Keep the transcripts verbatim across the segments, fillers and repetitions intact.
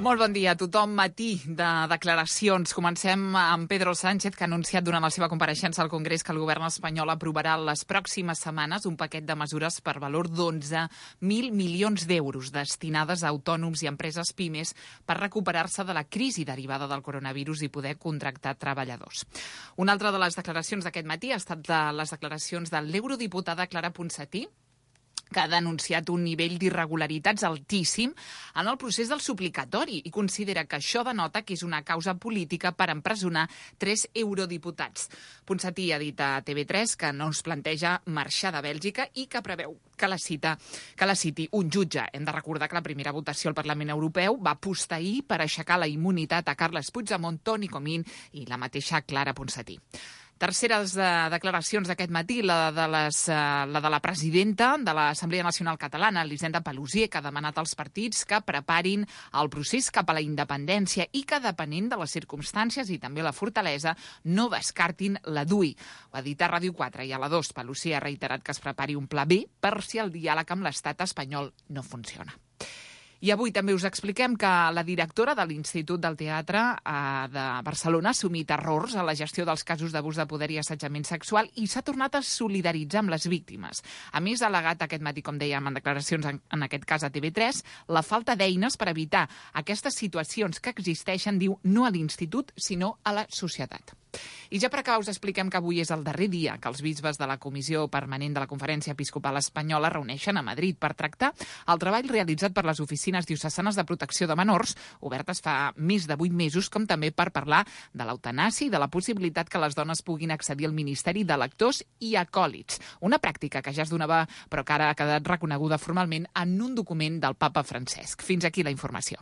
Molt bon dia a tothom. Matí de declaracions. Comencem amb Pedro Sánchez, que ha anunciat durant la seva compareixença al Congrés que el govern espanyol aprovarà les pròximes setmanes un paquet de mesures per valor d'onze mil milions d'euros destinades a autònoms i empreses pimes per recuperar-se de la crisi derivada del coronavirus i poder contractar treballadors. Una altra de les declaracions d'aquest matí ha estat de les declaracions de l'eurodiputada Clara Ponsatí, que ha denunciat un nivell d'irregularitats altíssim en el procés del suplicatori i considera que això denota que és una causa política per empresonar tres eurodiputats. Ponsatí ha dit a T V tres que no es planteja marxar de Bèlgica i que preveu que la, cita, que la citi un jutge. Hem de recordar que la primera votació al Parlament Europeu va posterior per aixecar la immunitat a Carles Puigdemont, Toni Comín i la mateixa Clara Ponsatí. Terceres eh, declaracions d'aquest matí, la de, les, eh, la de la presidenta de l'Assemblea Nacional Catalana, Elisenda Paluzie, que ha demanat als partits que preparin el procés cap a la independència i que, depenent de les circumstàncies i també la fortalesa, no descartin la D U I. Ho ha dit a Ràdio quatre i a la dos. Paluzie ha reiterat que es prepari un pla B per si el diàleg amb l'estat espanyol no funciona. I avui també us expliquem que la directora de l'Institut del Teatre eh, de Barcelona ha assumit errors a la gestió dels casos d'abús de poder i assetjament sexual i s'ha tornat a solidaritzar amb les víctimes. A més, ha al·legat aquest matí, com dèiem, en declaracions en, en aquest cas a T V tres, la falta d'eines per evitar aquestes situacions que existeixen, diu, no a l'Institut, sinó a la societat. I ja per acabar us expliquem que avui és el darrer dia que els bisbes de la Comissió Permanent de la Conferència Episcopal Espanyola reuneixen a Madrid per tractar el treball realitzat per les oficines diocesanes de protecció de menors, obertes fa més de vuit mesos, com també per parlar de l'eutanàsia i de la possibilitat que les dones puguin accedir al Ministeri de Lectors i Acòlits. Una pràctica que ja es donava, però que ara ha quedat reconeguda formalment en un document del papa Francesc. Fins aquí la informació.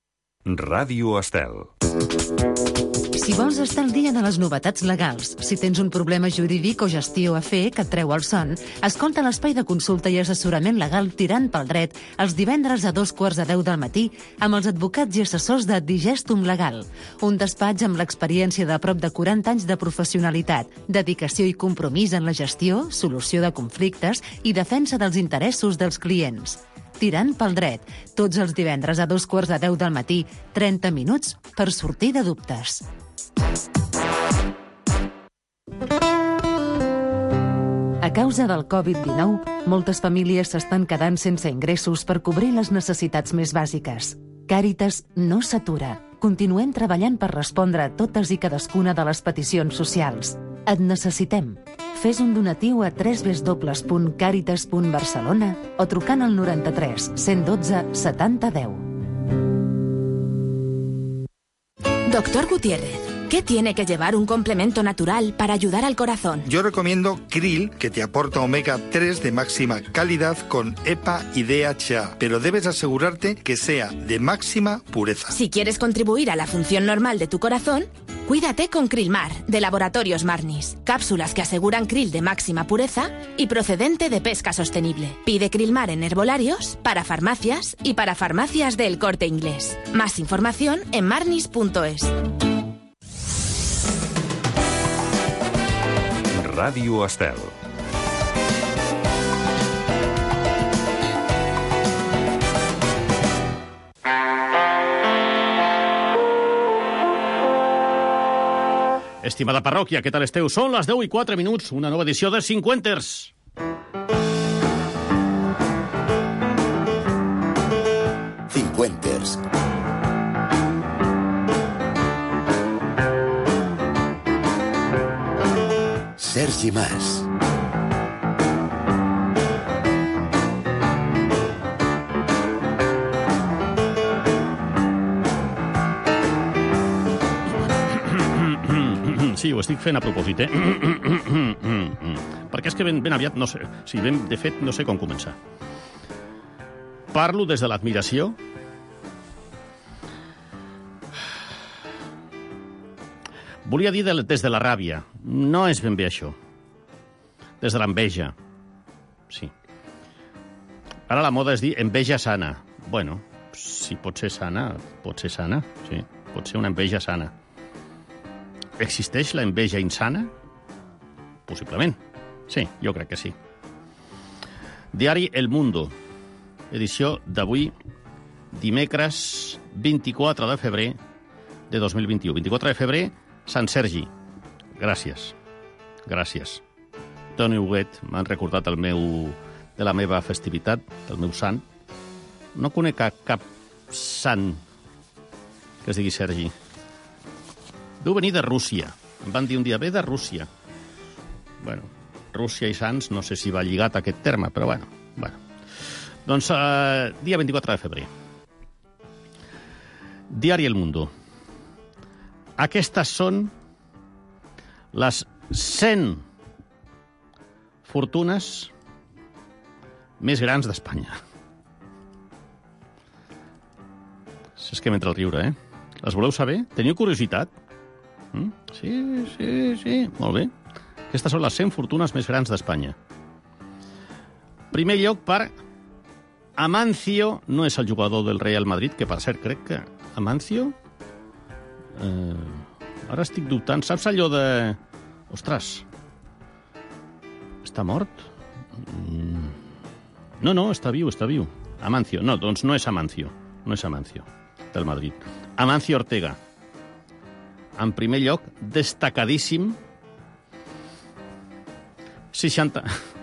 Ràdio Estel. Si vols estar al dia de les novetats legals, si tens un problema jurídic o gestió a fer que et treu el son, escolta l'espai de consulta i assessorament legal Tirant pel Dret els divendres a dos quarts de deu del matí amb els advocats i assessors de Digestum Legal, un despatx amb l'experiència de prop de quaranta anys de professionalitat, dedicació i compromís en la gestió, solució de conflictes i defensa dels interessos dels clients. Tirant pel Dret, tots els divendres a dos quarts de deu del matí, trenta minuts per sortir de dubtes. A causa del covid dinou, moltes famílies s'estan quedant sense ingressos per cobrir les necessitats més bàsiques. Càritas no s'atura. Continuem treballant per respondre a totes i cadascuna de les peticions socials. Et necessitem. Fes un donatiu a w w w punt càritas punt barcelona o trucant al noranta-tres cent dotze setanta deu. Doctor Gutiérrez, ¿qué tiene que llevar un complemento natural para ayudar al corazón? Yo recomiendo Krill, que te aporta omega tres de máxima calidad con E P A y D H A, pero debes asegurarte que sea de máxima pureza. Si quieres contribuir a la función normal de tu corazón, cuídate con Krillmar, de Laboratorios Marnis. Cápsulas que aseguran krill de máxima pureza y procedente de pesca sostenible. Pide Krillmar en herbolarios, para farmacias y para farmacias del Corte Inglés. Más información en marnis punto es. Ràdio Estel. Estimada parròquia, què tal esteu? Són les deu i quatre minuts, una nova edició de Cinquenters. Cinquenters. Sergi Mas. Sí, ho estic fent a propòsit, eh? Perquè és que ben, ben aviat, no sé, sí, ben, de fet, no sé com començar. Parlo des de l'admiració. Volia dir de, des de la ràbia. No és ben bé això. Des de l'enveja. Sí. Ara la moda és dir enveja sana. Bueno, si pot ser sana, pot ser sana, sí. Pot ser una enveja sana. Existeix la enveja insana? Possiblement. Sí, jo crec que sí. Diari El Mundo, edició d'avui, dimecres vint-i-quatre de febrer de dos mil vint-i-u. vint-i-quatre de febrer, Sant Sergi. Gràcies. Gràcies. Toni Huguet m'han recordat el meu, de la meva festivitat, del meu sant. No conec cap, cap sant que es digui Sergi. Deu venir de Rússia. Em van dir un dia, ve de Rússia. Bueno, Rússia i Sants, no sé si va lligat a aquest terme, però bueno. bueno. Doncs eh, dia vint-i-quatre de febrer. Diari El Mundo. Aquestes són les cent fortunes més grans d'Espanya. És que m'entra el riure, eh? Les voleu saber? Teniu curiositat? Mm? Sí, sí, sí. Molt bé. Aquestes són les cent fortunes més grans d'Espanya. Primer lloc per Amancio, no és el jugador del Real Madrid, que per cert crec que Amancio... Eh, ara estic dubtant. Saps allò de... Ostres, està mort? Mm. No, no, està viu, està viu. Amancio. No, doncs no és Amancio. No és Amancio, del Madrid. Amancio Ortega. En primer lloc, destacadíssim, seixanta...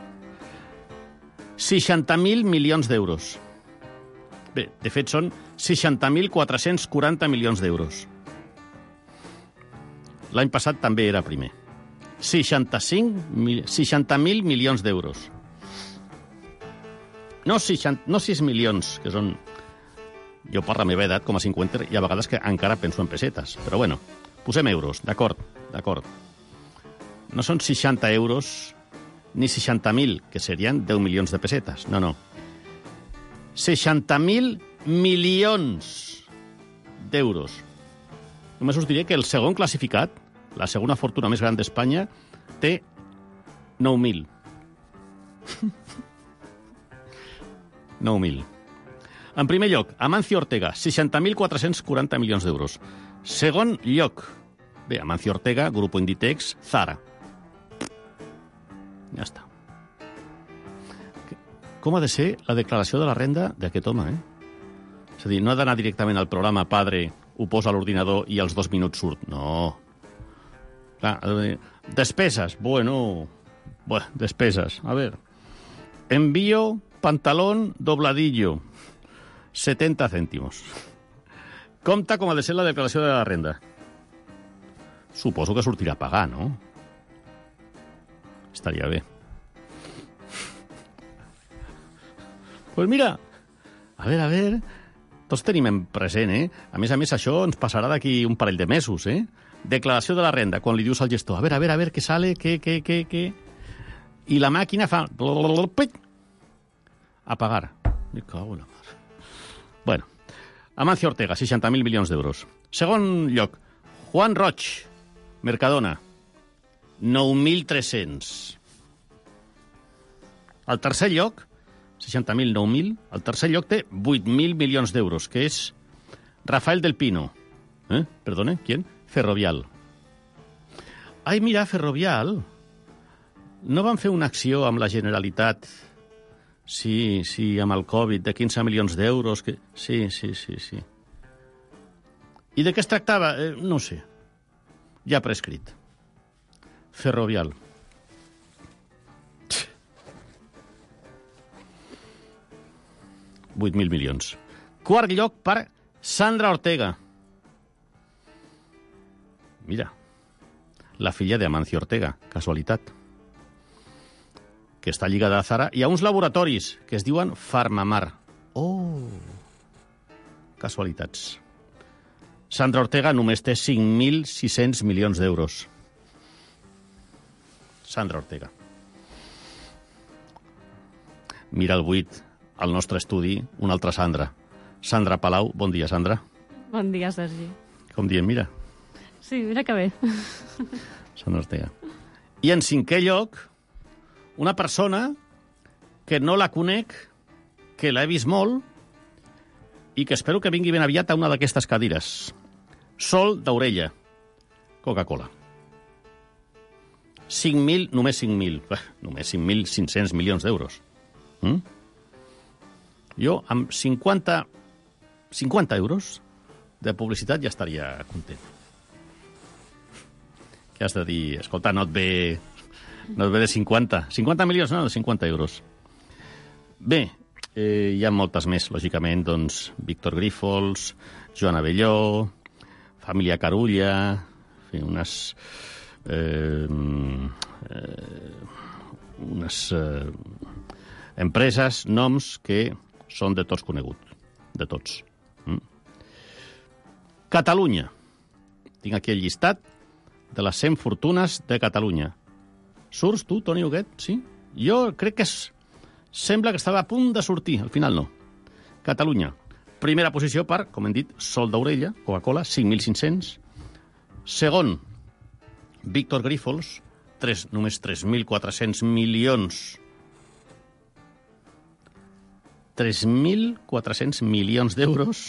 seixanta mil milions d'euros. Bé, de fet, són seixanta mil quatre-cents quaranta milions d'euros. L'any passat també era primer. seixanta mil milions d'euros. No, seixanta, no sis milions, que són... Jo, per la meva edat, com a cinquanta, hi ha vegades que encara penso en pessetes. Però bueno, posem euros, d'acord, d'acord. No són seixanta euros ni seixanta mil, que serien deu milions de pessetes. No, no. seixanta mil milions d'euros. Només us diré que el segon classificat, la segona fortuna més gran d'Espanya, té nou mil. nou mil. En primer lloc, Amancio Ortega, seixanta mil quatre-cents quaranta milions d'euros. Segon lloc, bé, Amancio Ortega, Grupo Inditex, Zara. Ja està. Com ha de ser la declaració de la renda d'aquest home, eh? És a dir, no ha d'anar directament al programa Padre, ho posa a l'ordinador i als dos minuts surt. No. Clar, despeses, bueno... Bueno, despeses. A ver. Envío pantalón dobladillo. setenta cèntimos. Compte com ha de ser la declaració de la renda. Suposo que sortirà a pagar, no? Estaria bé. Pues mira, a veure, a veure, tots tenim en present, eh? A més a més, això ens passarà d'aquí un parell de mesos, eh? Declaració de la renda, quan li dius al gestor, a veure, a veure, a veure, què sale, què, què, què, què... I la màquina fa... A pagar. Me cago en la mar. Bueno, Amancio Ortega, seixanta mil milions d'euros. Segon lloc, Juan Roig, Mercadona, nou mil tres-cents. Al tercer lloc, seixanta mil, nou mil, al tercer lloc té vuit mil milions d'euros, que és Rafael del Pino. Eh? Perdone, ¿quién? Ferrovial. Ai, mira, Ferrovial. No van fer una acció amb la Generalitat... Sí, sí, amb el Covid, de quinze milions d'euros... Que... Sí, sí, sí, sí. I de què es tractava? Eh, no sé. Ja prescrit. Ferrovial. vuit mil milions. Quart lloc per Sandra Ortega. Mira, la filla de Amancio Ortega, casualitat, que està lligada a Zara, i a uns laboratoris que es diuen Farmamar. Oh! Casualitats. Sandra Ortega només té cinc mil sis-cents milions d'euros. Sandra Ortega. Mira el buit al nostre estudi, una altra Sandra. Sandra Palau. Bon dia, Sandra. Bon dia, Sergi. Com dient, mira. Sí, mira que bé. Sandra Ortega. I en cinquè lloc, una persona que no la conec, que l'he vist molt i que espero que vingui ben aviat a una d'aquestes cadires. Sol d'Orella, Coca-Cola. cinc mil, només cinc mil, només cinc mil cinc-cents milions d'euros. Mm? Jo, amb cinquanta cinquanta euros de publicitat ja estaria content. Que has de dir, escolta, no et ve, no et ve de cinquanta. cinquanta milions, no, de cinquanta euros. Bé, eh, hi ha moltes més, lògicament, doncs, Víctor Grífols, Joan Abelló, Família Carulla, en fi, unes... Eh, eh, unes eh, empreses, noms que són de tots coneguts, de tots. Mm. Catalunya. Tinc aquí el llistat de les cent fortunes de Catalunya. Surts tu, Toni Huguet? Sí? Jo crec que és... sembla que estava a punt de sortir, al final no. Catalunya. Primera posició per, com hem dit, Sol d'Orella, Coca-Cola, cinc mil cinc-cents. Segon, Víctor Grífols, tres, només tres mil quatre-cents milions. tres mil quatre-cents milions d'euros.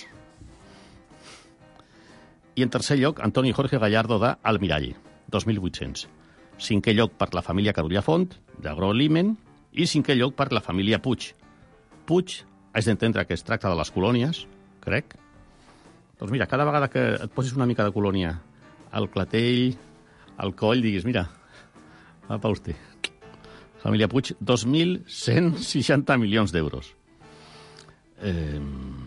I en tercer lloc, Antoni Jorge Gallardo d'Almirall, dos mil vuit-cents. Cinquè lloc per la família Carulla Font, d'Agroalimen, i cinquè lloc per la família Puig. Puig, haig d'entendre que es tracta de les colònies, crec. Doncs mira, cada vegada que et posis una mica de colònia al clatell, al coll, diguis, mira, va pa vostè. Família Puig, dos mil cent seixanta milions d'euros. Eh...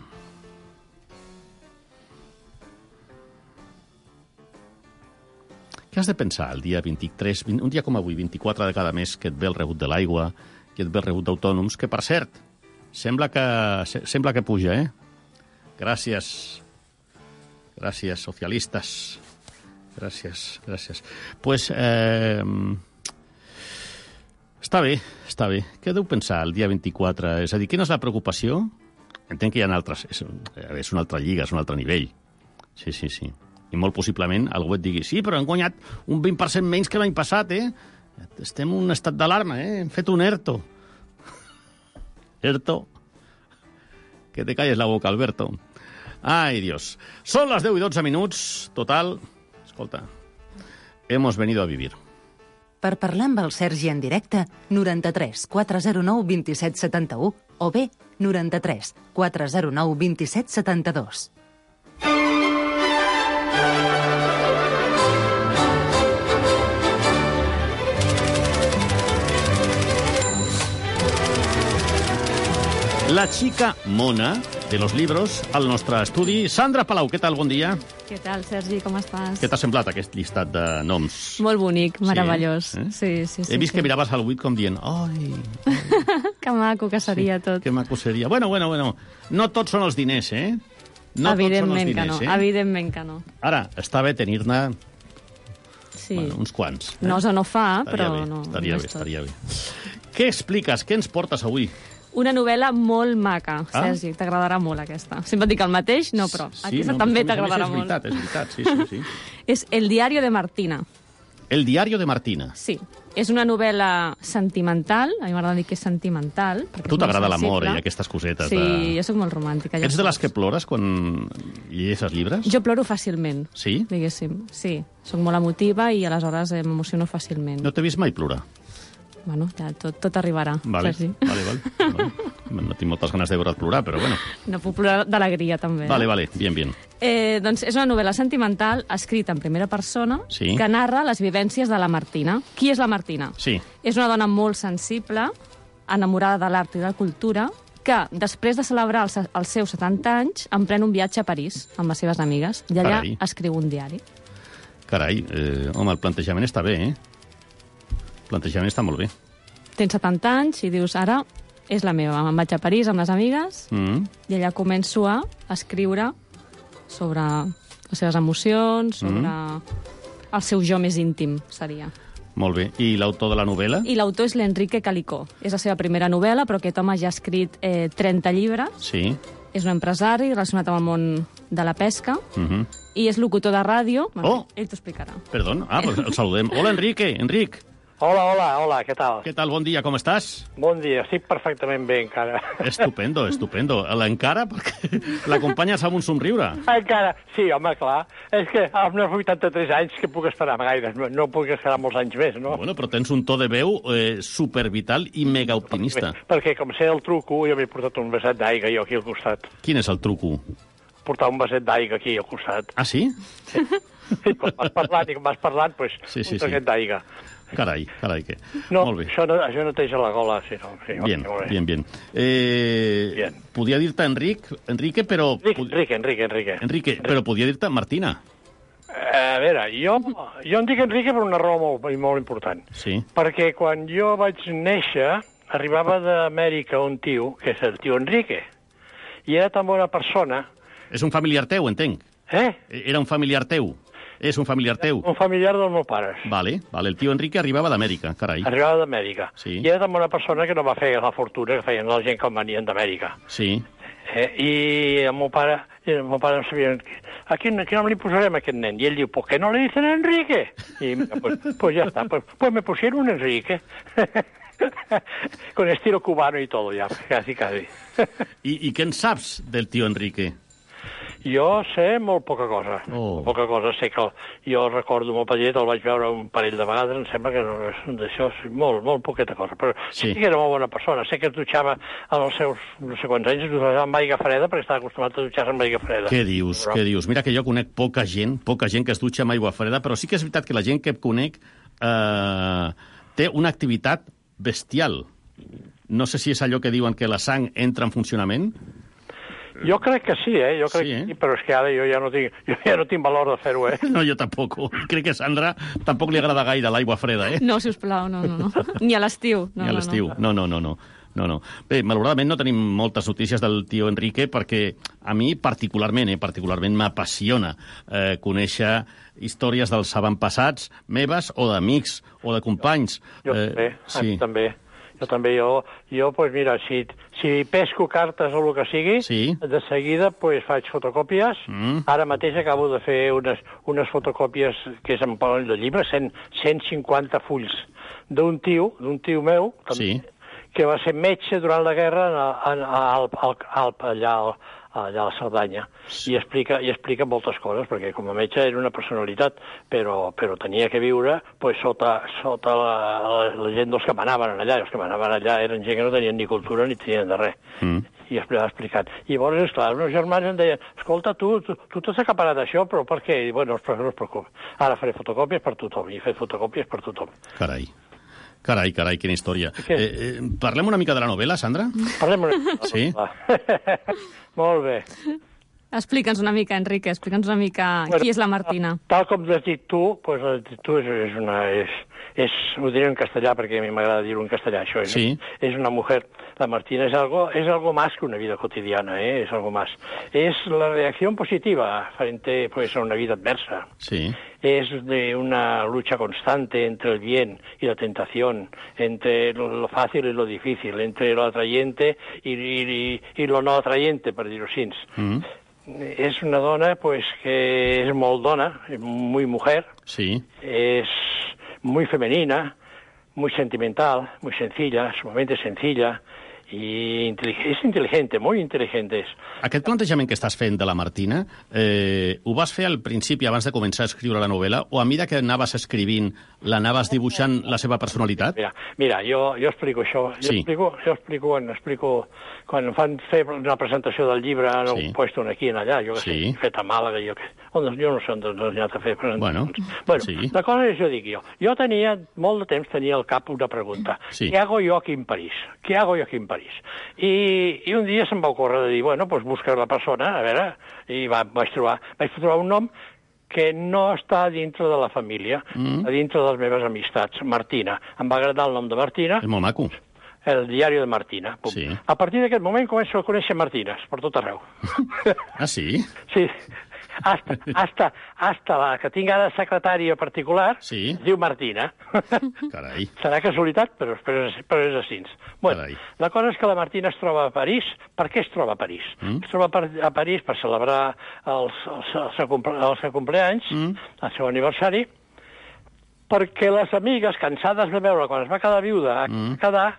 Què has de pensar el dia vint-i-tres, un dia com avui, vint-i-quatre de cada mes, que et ve el rebut de l'aigua, que et ve el rebut d'autònoms, que, per cert, sembla que, sembla que puja, eh? Gràcies. Gràcies, socialistes. Gràcies, gràcies. Pues, eh, està bé, està bé. Què deu pensar el dia vint-i-quatre? És a dir, quina és la preocupació? Entenc que hi ha altres... És, és una altra lliga, és un altre nivell. Sí, sí, sí. I molt possiblement algú et digui sí, però hem guanyat un vint per cent menys que l'any passat, eh? Estem en un estat d'alarma, eh? Hem fet un ERTO. ERTO. Que te calles la boca, Alberto. Ai, Dios. Són les deu i dotze minuts. Total... Escolta, hemos venido a vivir. Per parlar amb el Sergi en directe, noranta-tres quatre zero nou dos set set u o bé noranta-tres quatre zero nou dos set set dos. La chica mona de los libros al nostre estudi. Sandra Palau, què tal? Bon dia. Què tal, Sergi? Com estàs? Què t'ha semblat aquest llistat de noms? Molt bonic, meravellós. Sí, eh? sí, sí, sí. He vist sí. que miraves al buit com dient ai, ai. Que maco que seria sí, tot. Que maco seria. Bueno, bueno, bueno. No tots són els diners, eh? No evidentment tots són els diners, que no, eh? evidentment que no. Ara, està bé tenir-ne sí. bueno, uns quants. Eh? No se no fa, estaria però bé, no. Estaria no bé, estaria bé. Què expliques? Què ens portes avui? Una novel·la molt maca, Ah? Sergi. T'agradarà molt, aquesta. Sempre et dic el mateix, no, però Sí, aquesta no, també a més a més t'agradarà és molt. veritat, és veritat, sí, sí, sí. És El diario de Martina. El diario de Martina. Sí. És una novel·la sentimental. A mi m'agrada dir que és sentimental. A tu t'agrada l'amor i aquestes cosetes. Sí, de... jo sóc molt romàntica. Ja Ets de les saps. que plores quan llegeixes llibres? Jo ploro fàcilment, Sí? diguéssim. Sí, sóc molt emotiva i aleshores eh, m'emociono fàcilment. No t'he vist mai plorar. Bueno, ja tot, tot arribarà, Vale, Sergi. vale, vale. vale. No tinc moltes ganes de veure't plorar, però bueno. No puc plorar d'alegria, també. Vale, vale, bien, bien. Eh, doncs és una novel·la sentimental escrita en primera persona Sí. que narra les vivències de la Martina. Qui és la Martina? Sí. És una dona molt sensible, enamorada de l'art i de la cultura, que després de celebrar els, els seus setanta anys emprèn un viatge a París amb les seves amigues i allà Carai. escriu un diari. Carai, eh, home, el plantejament està bé, eh? El plantejament està molt bé. Tens setanta anys i dius, ara és la meva. Me'n vaig a París amb les amigues Mm. i allà començo a escriure sobre les seves emocions, sobre Mm. el seu jo més íntim, seria. Molt bé. I l'autor de la novel·la? I l'autor és l'Enrique Calicó. És la seva primera novel·la, però aquest home ja ha escrit eh, trenta llibres. Sí. És un empresari relacionat amb el món de la pesca Uh-huh. i és locutor de ràdio. Bueno, Oh! Ell t'ho explicarà. Perdó. Ah, pues el saludem. Hola, Enrique. Enric. Hola, hola, hola, què tal? Què tal? Bon dia, com estàs? Bon dia, estic perfectament bé encara. Estupendo, estupendo. L'encara, perquè l'acompanyes amb un somriure. Encara, sí, home, clar. És que amb els vuitanta-tres anys que puc esperar gaire, no, no puc esperar molts anys més, no? Bueno, però tens un to de veu eh, supervital i mega optimista. Perquè, com sé el truco, jo m'he portat un vessat d'aigua jo aquí al costat. Quin és el truco? portar un vaset d'aigua aquí al costat. Ah, sí? Sí. I quan vas parlant, i quan vas parlant, doncs, Sí, sí, un paquet sí. d'aigua. Carai, carai, que... No, Molt bé. això, no, això neteja la gola, sí, no. Sí, Bien, molt bé. bien, bien. Eh, Bien. Podia dir-te Enric, Enrique, però... Enrique, Enrique, Enrique, Enrique. Enrique, però podia dir-te Martina. Eh, a veure, jo, jo em dic Enrique per una raó molt, molt important. Sí. Perquè quan jo vaig néixer, arribava d'Amèrica un tio, que és el tio Enrique, i era tan bona persona... És un familiar teu, entenc. Eh? Era un familiar teu. És un familiar teu. Un familiar dels meus pares. Vale, vale. El tio Enrique arribava d'Amèrica, carai. Arribava d'Amèrica. Sí. I era tan bona persona que no va fer la fortuna que feien la gent que venien d'Amèrica. Sí. Eh? I el meu pare, el meu pare no sabia... A quin, a quin nom li posarem a aquest nen? I ell diu, ¿por qué no le dicen Enrique? I mira, pues, pues ya está, pues, pues me pusieron Enrique. Con estilo cubano y todo ya, casi, casi. I, I què en saps del tio Enrique? Jo sé molt poca cosa. Oh. Poca cosa. Sé que el, jo recordo molt petit, el vaig veure un parell de vegades, em sembla que no és d'això, molt, molt poqueta cosa. Però sí. sí que era molt bona persona. Sé que es dutxava als seus no sé quants anys, es dutxava amb aigua freda, perquè estava acostumat a dutxar-se amb aigua freda. Què dius, però... què dius? Mira que jo conec poca gent, poca gent que es dutxa amb aigua freda, però sí que és veritat que la gent que conec eh, té una activitat bestial. No sé si és allò que diuen que la sang entra en funcionament. Jo crec que sí, eh? Jo crec sí, eh? que sí, però és que ara jo ja no tinc, jo ja no tinc valor de fer-ho, eh? No, jo tampoc. Crec que a Sandra tampoc li agrada gaire l'aigua freda, eh? No, sisplau, no, no, no. Ni a l'estiu. No, Ni a l'estiu. No, no, no, no. No, no. Bé, malauradament no tenim moltes notícies del tio Enrique perquè a mi particularment, eh, particularment m'apassiona eh, conèixer històries dels avantpassats meves o d'amics o de companys. Jo eh, també, sí. a mi també. Jo també, jo, jo pues mira, si, si pesco cartes o el que sigui, sí. de seguida pues, faig fotocòpies. Mm. Ara mateix acabo de fer unes, unes fotocòpies que és en parlant de llibre, cent, cent cinquanta fulls, d'un tio, d'un tio meu, també, sí. que va ser metge durant la guerra en, en, al, al, al, allà, al, allà a la Cerdanya, sí. i, explica, i explica moltes coses, perquè com a metge era una personalitat, però, però tenia que viure pues, sota, sota la, la, la gent dels que manaven allà, i els que manaven allà eren gent que no tenien ni cultura ni tenien de res. Mm. I ha explicat. I llavors, esclar, els meus germans em deien, escolta, tu, tu, tu t'has acaparat això, però per què? I bueno, no es preocupa. Ara faré fotocòpies per tothom, i he fet fotocòpies per tothom. Carai. Carai, carai, quina història. Eh, eh, parlem una mica de la novel·la, Sandra? Parlem una mica. Sí? Molt bé. Explica'ns una mica, Enrique, explica'ns una mica bueno, qui és la Martina. Tal com has dit tu, pues, has dit tu és, és una... És, és, ho diré en castellà, perquè a mi m'agrada dir-ho en castellà, això. És, sí. és una mujer. La Martina és algo, és algo más que una vida cotidiana, ¿eh? Es algo más. Es la reacción positiva frente pues, a una vida adversa. Sí. Es de una lucha constante entre el bien y la tentación, entre lo, lo fácil y lo difícil, entre lo atrayente y, y, y lo no atrayente, per dir-ho així. Mm. És una dona pues, que és molt dona, muy mujer, sí. Es muy femenina, muy sentimental, muy sencilla, sumamente sencilla, i és intel·ligente, molt intel·ligente. Aquest plantejament que estàs fent de la Martina, eh, ho vas fer al principi, abans de començar a escriure la novel·la, o a mesura que anaves escrivint, l'anaves dibuixant la seva personalitat? Mira, mira jo, jo explico això. Jo sí. explico, jo explico, quan, explico, quan fan fer una presentació del llibre, han sí. puesto un aquí i allà, jo que sí. sé, fet a Màlaga, jo, que, on, jo no sé on has anat a fer presentacions. Bueno, bueno sí. La cosa és, jo dic jo, jo tenia, molt de temps tenia al cap una pregunta. Sí. ¿Qué hago yo aquí en París? ¿Qué hago yo aquí en París? I, i un dia se'm va ocórrer de dir, bueno, doncs busca la persona, a veure, i va, vaig, trobar, vaig trobar un nom que no està dintre de la família, mm. a dintre de les meves amistats. Martina. Em va agradar el nom de Martina. És molt maco. El diari de Martina. Sí. A partir d'aquest moment començo a conèixer Martines, per tot arreu. Ah, sí? Sí. Hasta, hasta, hasta la que tinc ara secretària particular, sí. es diu Martina. Carai. Serà casualitat, però, però, és, però és així. Bueno, Carai. La cosa és que la Martina es troba a París. Per què es troba a París? Mm. Es troba a París per celebrar els, els, els, els seus compleanys, mm. el seu aniversari, perquè les amigues, cansades de veure quan es va quedar viuda, mm. quedar,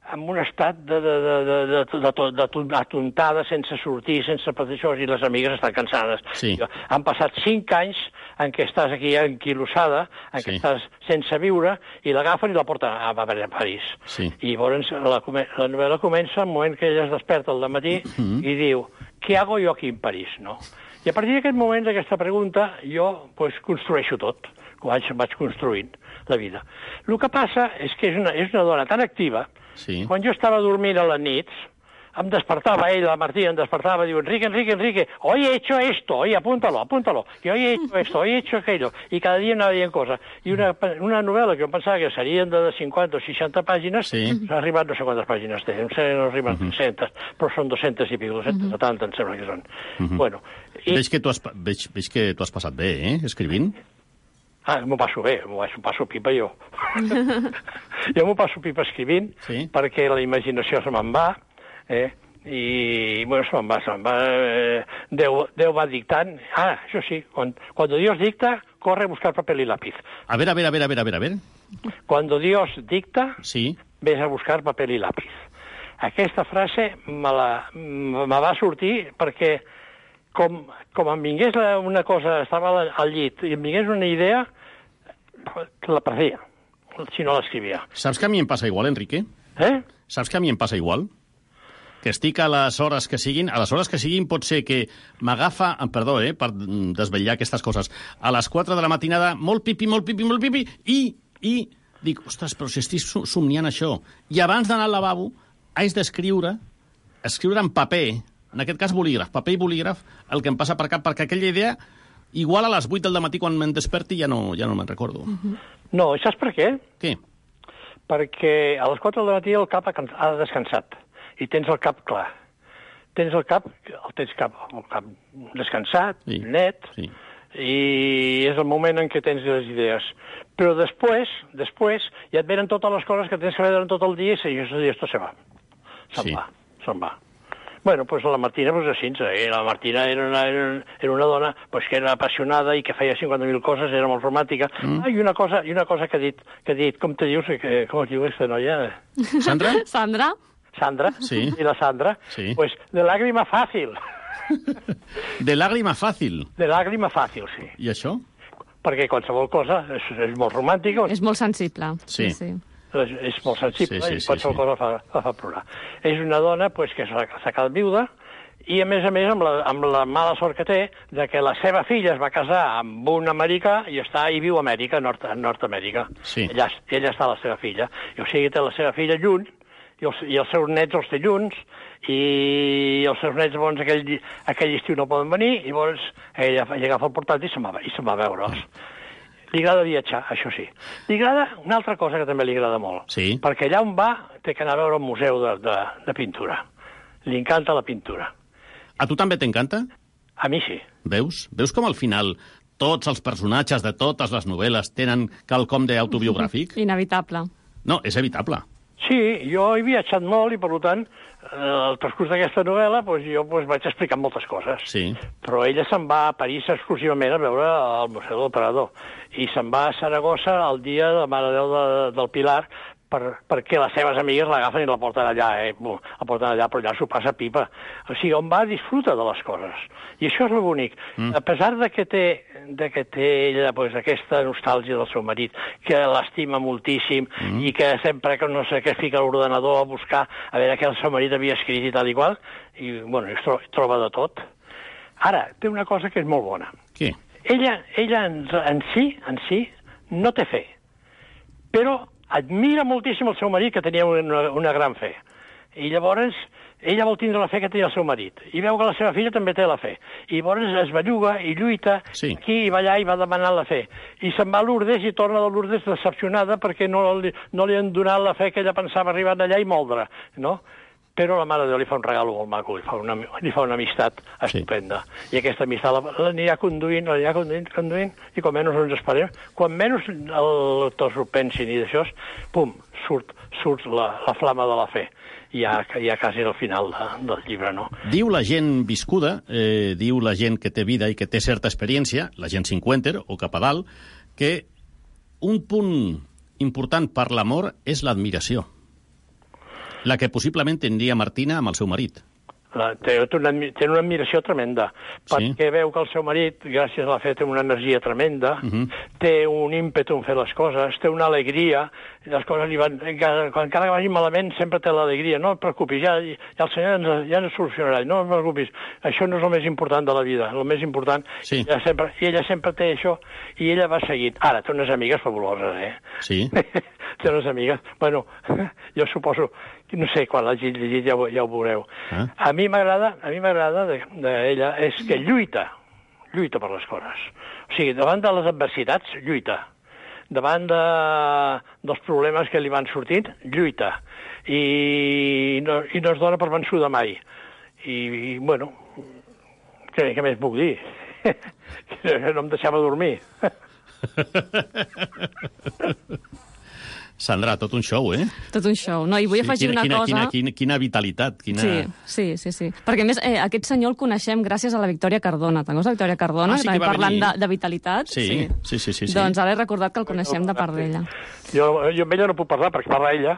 en un estat de, de, de, de, de, de, de, de atontada, sense sortir, sense per això, i les amigues estan cansades. Sí. Han passat cinc anys en què estàs aquí enquilossada, en què Sí. estàs sense viure, i l'agafen i la porten a, a París. Sí. I llavors la, la novel·la comença en el moment que ella es desperta al dematí Mm-hmm. i diu, què hago jo aquí en París, no? I a partir d'aquest moment, d'aquesta pregunta, jo pues, construeixo tot, vaig, vaig construint la vida. El que passa és que és una, és una dona tan activa. Sí. Quan jo estava dormint a les nits, em despertava ell, la Martí, em despertava, diu, Enrique, Enrique, Enrique, hoy he hecho esto, oye, apúntalo, apúntalo, y hoy he hecho esto, hoy he hecho aquello, i cada dia anava dient coses. I una, una novel·la que jo pensava que serien de cinquanta o seixanta pàgines, Sí. s'ha arribat no sé quantes pàgines té, no sé, no arriben uh -huh. tres-centes, però són dues-centes i pico, dues-centes setanta, em sembla que són. Uh -huh. Bueno, i... Veig que tu has, pa- veig, veig que tu has passat bé, eh, escrivint. Ah, m'ho passo bé, m'ho passo, passo pipa jo. Jo m'ho passo pipa escrivint, Sí. perquè la imaginació se me'n va, eh? I, bueno, se me'n va, se me'n va. Eh, Déu, Déu va dictant. Ah, això sí, quan, cuando Dios dicta, corre a buscar papel y lápiz. A ver, a ver, a ver, a ver, a ver, a ver. Cuando Dios dicta, Sí. ves a buscar papel i lápiz. Aquesta frase me, la, me va sortir perquè com, com em vingués una cosa, estava al llit, i em vingués una idea, la perdia, si no l'escrivia. Saps que a mi em passa igual, Enrique? Eh? Saps que a mi em passa igual? Que estic a les hores que siguin, a les hores que siguin pot ser que m'agafa, perdó, eh, per desvetllar aquestes coses, a les quatre de la matinada, molt pipi, molt pipi, molt pipi, i, i dic, ostres, però si estic somniant això, i abans d'anar al lavabo, haig d'escriure, escriure en paper, en aquest cas bolígraf, paper i bolígraf, el que em passa per cap, perquè aquella idea, igual a les vuit del matí quan me'n desperti ja no, ja no me'n recordo. No, saps per què? Què? Perquè a les quatre del matí el cap ha, ha descansat i tens el cap clar. Tens el cap, el tens cap, el cap descansat, Sí. net, Sí. i és el moment en què tens les idees. Però després, després, ja et venen totes les coses que tens que fer durant tot el dia i això, esto se va. Se'n Sí. va, se'n va. Bueno, pues la Martina, pues així, eh? La Martina era una, era una dona pues, que era apassionada i que feia cinquanta mil coses, era molt romàntica. Mm. Ah, i una cosa, i una cosa que ha dit, que ha dit, com te dius, que, com es diu aquesta noia? Sandra? Sandra? Sandra? Sí. I la Sandra? Sí. Pues de lágrima fàcil. De làgrima fàcil. De lágrima fàcil, sí. I això? Perquè qualsevol cosa és, és molt romàntica. És molt sensible. Sí. sí. És, és molt sensible Sí, sí, i sí, qualsevol sí. cosa la fa, la fa plorar. És una dona pues, que s'ha s'ha quedat viuda i, a més a més, amb la, amb la mala sort que té de que la seva filla es va casar amb un americà i està i viu a Amèrica, a Nord, a Nord-Amèrica. Sí. Ella, ella està la seva filla. I, o sigui, té la seva filla lluny i els, i els seus nets els té junts i els seus nets, llavors, aquell, aquell estiu no poden venir i llavors ella, ella agafa el portàtil i se'n va, i se'n va a veure'ls. Li agrada viatjar, això sí. Li agrada una altra cosa que també li agrada molt. Sí. Perquè allà on va té que anar a veure un museu de, de, de pintura. Li encanta la pintura. A tu també t'encanta? A mi sí. Veus? Veus com al final tots els personatges de totes les novel·les tenen quelcom d'autobiogràfic? Inevitable. No, és evitable. Sí, jo he viatjat molt i, per tant, al transcurs d'aquesta novel·la doncs, jo doncs, vaig explicant moltes coses. Sí. Però ella se'n va a París exclusivament a veure el Museu del Prado i se'n va a Saragossa el dia de la Mare de Déu de, del Pilar per, perquè les seves amigues l'agafen i la porten allà, eh? La porten allà, però allà s'ho passa pipa. O sigui, on va disfruta de les coses. I això és el bonic. Mm. A pesar de que té, de que té ella pues, aquesta nostàlgia del seu marit, que l'estima moltíssim mm. i que sempre que no sé què fica a l'ordenador a buscar a veure què el seu marit havia escrit i tal i qual, i bueno, es tro troba de tot. Ara, té una cosa que és molt bona. Què? Ella, ella en, en si, en si, no té fe, però admira moltíssim el seu marit, que tenia una, una gran fe. I llavors ella vol tindre la fe que tenia el seu marit. I veu que la seva filla també té la fe. I llavors es belluga i lluita sí. aquí i va allà i va demanar la fe. I se'n va a Lourdes i torna de Lourdes decepcionada perquè no li, no li han donat la fe que ella pensava arribar allà i moldre, no? Però la Mare de Déu li fa un regal molt maco, li fa una, li fa una amistat estupenda. Sí. I aquesta amistat l'anirà conduint, l'anirà conduint, conduint, i quan menys ens esperem, quan menys el lectors ho pensin i d'això, pum, surt, surt la, la flama de la fe. I ja, ja quasi al final de, del llibre, no? Diu la gent viscuda, eh, diu la gent que té vida i que té certa experiència, la gent cinquanta o cap a dalt, que un punt important per l'amor és l'admiració. La que possiblement tindria Martina amb el seu marit. La, té, una, té una admiració tremenda, sí. perquè veu que el seu marit, gràcies a la fe, té una energia tremenda, uh -huh. té un ímpetu en fer les coses, té una alegria, les coses li van... Encara, quan encara que vagi malament, sempre té l'alegria. No et preocupis, ja, ja el senyor ens, ja ens solucionarà, no et preocupis. Això no és el més important de la vida, el més important... Sí. Ella sempre, I ella sempre té això, i ella va seguint. Ara, té unes amigues fabuloses, eh? Sí. Té unes amigues... Bueno, jo suposo... No sé, quan l'hagi llegit ja, ja ho veureu. Ah. A mi m'agrada, a mi m'agrada d'ella és que lluita, lluita per les coses. O sigui, davant de les adversitats, lluita. Davant de, dels problemes que li van sortint, lluita. I no, i no es dona per vençuda mai. I, i bueno, què, què més puc dir? No em deixava dormir. Sandra, tot un show, eh? Tot un show. No, i vull sí, afegir quina, una quina, cosa... Quina, quina, quina vitalitat. Quina... Sí, sí, sí, sí. Perquè, a més, eh, aquest senyor el coneixem gràcies a la Victòria Cardona. Te'n la Victòria Cardona? Ah, sí que va parlant venir. de, de vitalitat. Sí, sí, sí. sí, sí, sí. Doncs ara he recordat que el coneixem de part d'ella. Jo, jo amb ella no puc parlar, perquè parla ella.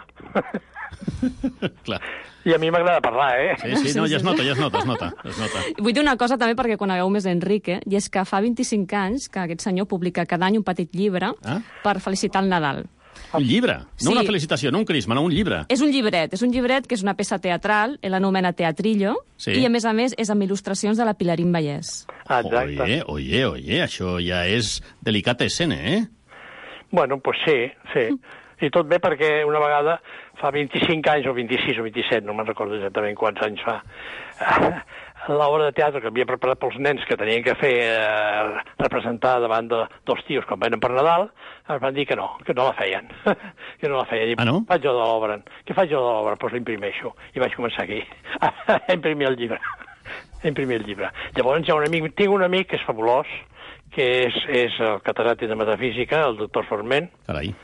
Clar. I a mi m'agrada parlar, eh? Sí, sí, no, ja es nota, ja es nota, es nota, es nota. Vull dir una cosa també perquè conegueu més Enrique, i és que fa vint-i-cinc anys que aquest senyor publica cada any un petit llibre ah? per felicitar el Nadal. Un llibre? No sí. Una felicitació, no un crisma, no un llibre. És un llibret, és un llibret que és una peça teatral, ell l'anomena Teatrillo, sí. i a més a més és amb il·lustracions de la Pilarín Vallès. Exacte. Oye, oye, oye, això ja és delicatessen, eh? Bueno, pues sí, sí. I tot bé perquè una vegada, fa vint-i-cinc anys, o vint-i-sis o vint-i-set, no me'n recordo exactament quants anys fa, l'obra de teatre que havia preparat pels nens que tenien que fer eh, representar davant de dos tios quan venen per Nadal, ens van dir que no, que no la feien. que no la feien. I, ah, no? Faig jo de l'obra. Què faig jo de l'obra? Doncs pues l'imprimeixo. I vaig començar aquí a imprimir el llibre. a imprimir el llibre. Llavors hi ha un amic, tinc un amic que és fabulós, que és, és el catedràtic de metafísica, el doctor Forment. Carai.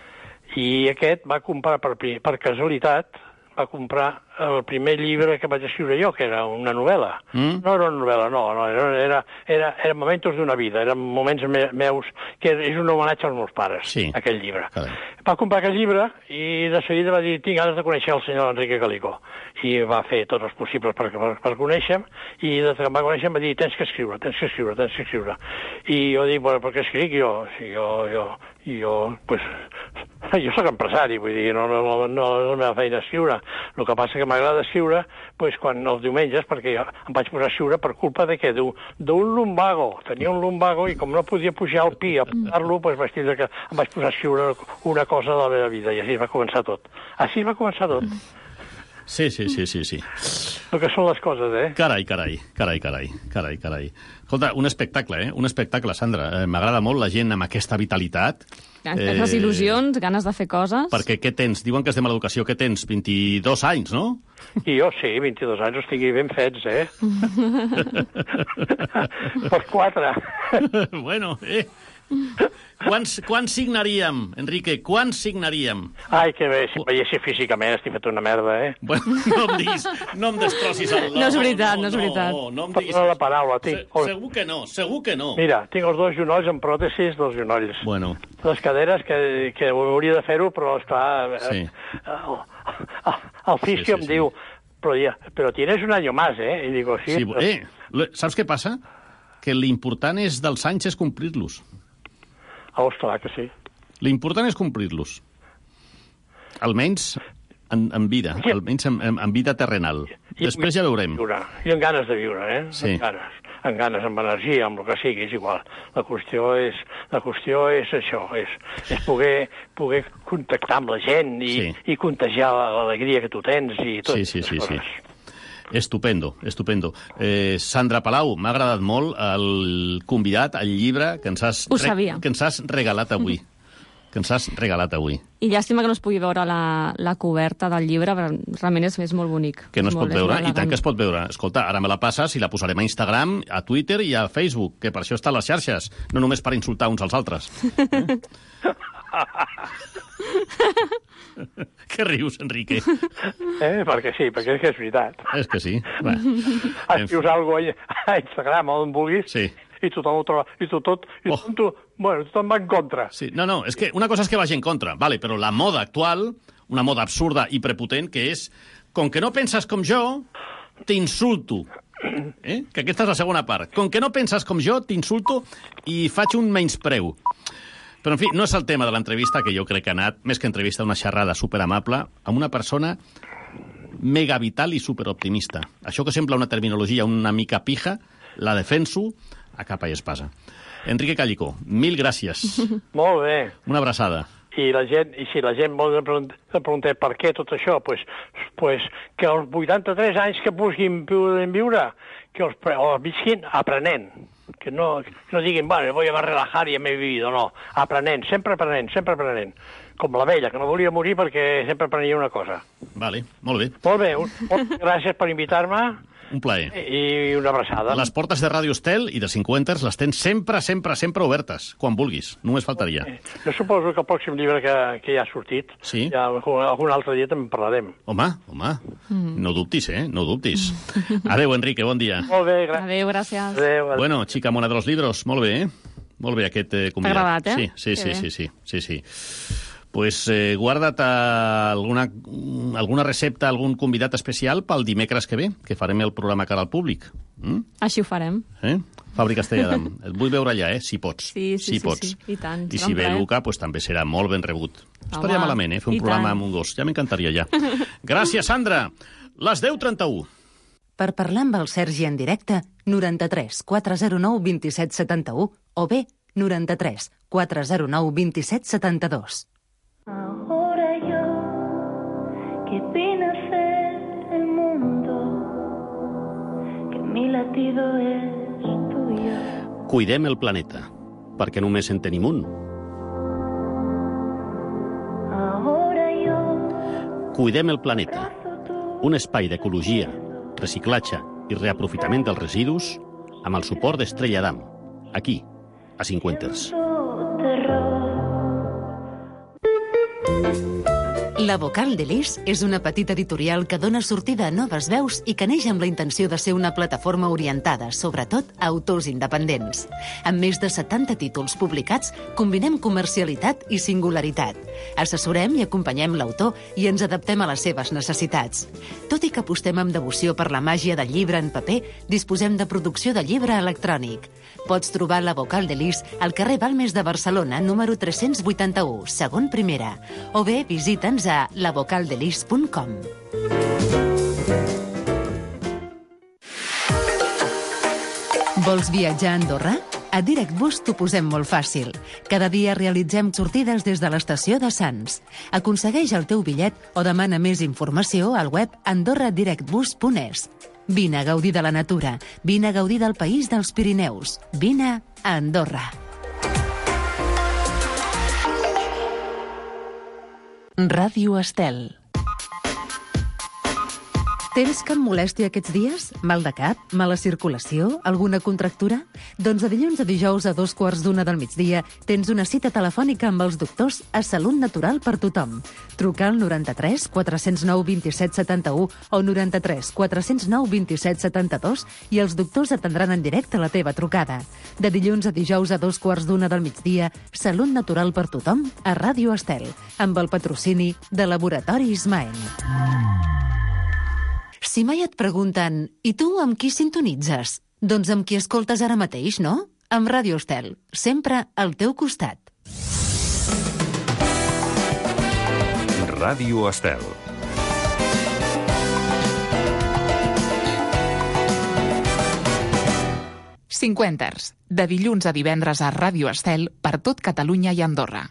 I aquest va comprar, per, per casualitat, va comprar el primer llibre que vaig escriure jo, que era una novel·la. Mm? No era una novel·la, no, no era, era, era Momentos d'una vida, eren moments me, meus, que és un homenatge als meus pares, sí. aquell llibre. Carai. Va comprar aquell llibre i de seguida va dir, tinc ganes de conèixer el senyor Enrique Calico. I va fer tots els possibles per, per, per conèixer-me, i des que em va conèixer em va dir, tens que escriure, tens que escriure, tens que escriure. I jo dic, bueno, per què escric jo? Si jo, jo, jo, pues, jo soc empresari, vull dir, no, no, no, no és la meva feina escriure. El que passa que m'agrada escriure pues, quan els diumenges, perquè jo em vaig posar a escriure per culpa de què? D'un lumbago. Tenia un lumbago i com no podia pujar al pi a posar-lo, pues, vaig dir que em vaig posar a escriure una cosa de la meva vida i així va començar tot. Així va començar tot. Sí, sí, sí, sí, sí. El que són les coses, eh? Carai, carai, carai, carai, carai, carai. Escolta, un espectacle, eh? Un espectacle, Sandra. Eh, M'agrada molt la gent amb aquesta vitalitat. Les eh... il·lusions, ganes de fer coses. Perquè què tens? Diuen que és de maleducació. Què tens? vint-i-dos anys, no? I jo sí, vint-i-dos anys els tingui ben fets, eh? Per quatre. Bueno, eh... Quants, quants signaríem, Enrique? Quants signaríem? Ai, que bé, si em veiessi físicament estic fet una merda, eh? Bueno, no em diguis, no em destrossis el... No és veritat, no, no és veritat. No, no em diguis... Perdona la paraula, tinc... Se, segur que no, segur que no. Mira, tinc els dos genolls amb pròtesis dels genolls. Bueno. Les caderes que, que hauria de fer-ho, però esclar... Sí. El, el, el fisio sí, sí, em sí. diu, però, ja, però tienes un año más, eh? I digo, sí. sí però... Eh, saps què passa? Que l'important és dels anys és complir-los. Ostres, que sí. L'important és complir-los. Almenys en, en vida, sí. almenys en, en, en vida terrenal. I, Després ja veurem. Viure. I amb ganes de viure, eh? Sí. Amb ganes, amb ganes, amb energia, amb el que sigui, és igual. La qüestió és, la qüestió és això, és, és poder, poder contactar amb la gent i, sí. i contagiar l'alegria que tu tens i tot. Sí, sí, sí, sí. Estupendo, estupendo. Eh, Sandra Palau, m'ha agradat molt el convidat, el llibre que ens has, re que ens has regalat avui. Que ens has regalat avui. I llàstima que no es pugui veure la, la coberta del llibre, però realment és, és molt bonic. Que no es molt, pot veure, i tant que es pot veure. Escolta, ara me la passes i la posarem a Instagram, a Twitter i a Facebook, que per això estan les xarxes, no només per insultar uns als altres. Eh? Què rius, Enrique? Eh, perquè sí, perquè és que és veritat. És que sí. Escrius alguna cosa a Instagram o on vulguis sí. i tothom ho troba. I tu tot, i tothom, oh. tu, bueno, tothom va en contra. Sí. No, no, és que una cosa és que vagi en contra, vale, però la moda actual, una moda absurda i prepotent, que és com que no penses com jo, t'insulto. Eh? Que aquesta és la segona part. Com que no penses com jo, t'insulto i faig un menyspreu. Però, en fi, no és el tema de l'entrevista, que jo crec que ha anat, més que entrevista, una xerrada superamable amb una persona mega vital i superoptimista. Això que sembla una terminologia una mica pija, la defenso a capa i espasa. Enrique Callicó, mil gràcies. Molt bé. Una abraçada. I la gent, i si la gent vol preguntar per què tot això, pues, pues que els vuitanta-tres anys que puguin viure, que els, els visquin aprenent. Que no, que no diguin, bueno, voy a relajar i ja m'he vivido, no. Aprenent, sempre aprenent, sempre aprenent. Com la vella, que no volia morir perquè sempre aprenia una cosa. Vale, molt bé. Molt bé, un, moltes gràcies per invitar-me. Un plaer. I una abraçada. Les portes de Ràdio Estel i de cinquanta les tens sempre, sempre, sempre obertes, quan vulguis. Només faltaria. Jo suposo que el pròxim llibre que, que ja ha sortit, sí? ja algun altre dia també en parlarem. Home, home, mm. no dubtis, eh? No dubtis. Adéu, Enrique, bon dia. Molt bé, gràcies. Adéu, gràcies. Adéu, adéu. Bueno, chica mona de los libros, molt bé, eh? Molt bé aquest eh, convidat. T'ha agradat, eh? Sí, sí, sí, sí, sí, sí, sí. Pues eh, guarda't alguna, alguna recepta, algun convidat especial pel dimecres que ve, que farem el programa cara al públic. Mm? Així ho farem. Eh? Fàbrica Estella d'Adam. Et vull veure allà, eh? Si pots. Sí, sí, si sí, pots. sí, i tant. I si ve Luca, pues, també serà molt ben rebut. No estaria malament, eh? Fer un programa tant. Amb un gos. Ja m'encantaria, ja. Gràcies, Sandra. Les deu trenta-u. Per parlar amb el Sergi en directe, noranta-tres quatre zero nou dos set set u o bé noranta-tres quatre zero nou dos set setanta-dos. Ahora yo, que vine a ser el mundo, que mi latido es tuyo. Cuidem el planeta, perquè només en tenim un. Ahora yo, Cuidem el planeta, un espai d'ecologia, reciclatge i reaprofitament dels residus amb el suport d'Estrella Damm, aquí, a Cinquenters. La Vocal de l'Is és una petita editorial que dona sortida a noves veus i que neix amb la intenció de ser una plataforma orientada, sobretot, a autors independents. Amb més de setanta títols publicats, combinem comercialitat i singularitat. Assessorem i acompanyem l'autor i ens adaptem a les seves necessitats. Tot i que apostem amb devoció per la màgia del llibre en paper, disposem de producció de llibre electrònic. Pots trobar La Vocal de l'Is al carrer Balmes de Barcelona, número tres-cents vuitanta-u, segon primera, o bé visita'ns a la vocal de lis punt com. Vols viatjar a Andorra? A DirectBus t'ho posem molt fàcil. Cada dia realitzem sortides des de l'estació de Sants. Aconsegueix el teu bitllet o demana més informació al web andorra direct bus punt es. Vine a gaudir de la natura. Vine a gaudir del país dels Pirineus. Vine a Andorra. Ràdio Estel. Tens cap molèstia aquests dies? Mal de cap? Mala circulació? Alguna contractura? Doncs de dilluns a dijous a dos quarts d'una del migdia tens una cita telefònica amb els doctors a Salut Natural per tothom. Truca al noranta-tres quatre zero nou dos set setanta u o noranta-tres quatre zero nou dos set setanta dos i els doctors atendran en directe la teva trucada. De dilluns a dijous a dos quarts d'una del migdia, Salut Natural per tothom a Ràdio Estel, amb el patrocini de Laboratori Ismael. Si mai et pregunten, i tu amb qui sintonitzes? Doncs amb qui escoltes ara mateix, no? Amb Ràdio Estel, sempre al teu costat. Ràdio Estel. Cinquenters, de dilluns a divendres a Ràdio Estel per tot Catalunya i Andorra.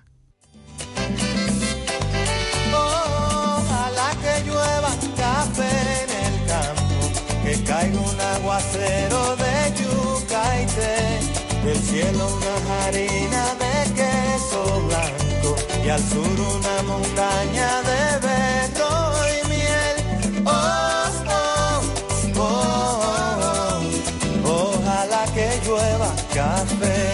Que caiga un aguacero de yuca y té, del cielo una harina de queso blanco y al sur una montaña de berro y miel. Oh, oh, oh, oh, ojalá que llueva café.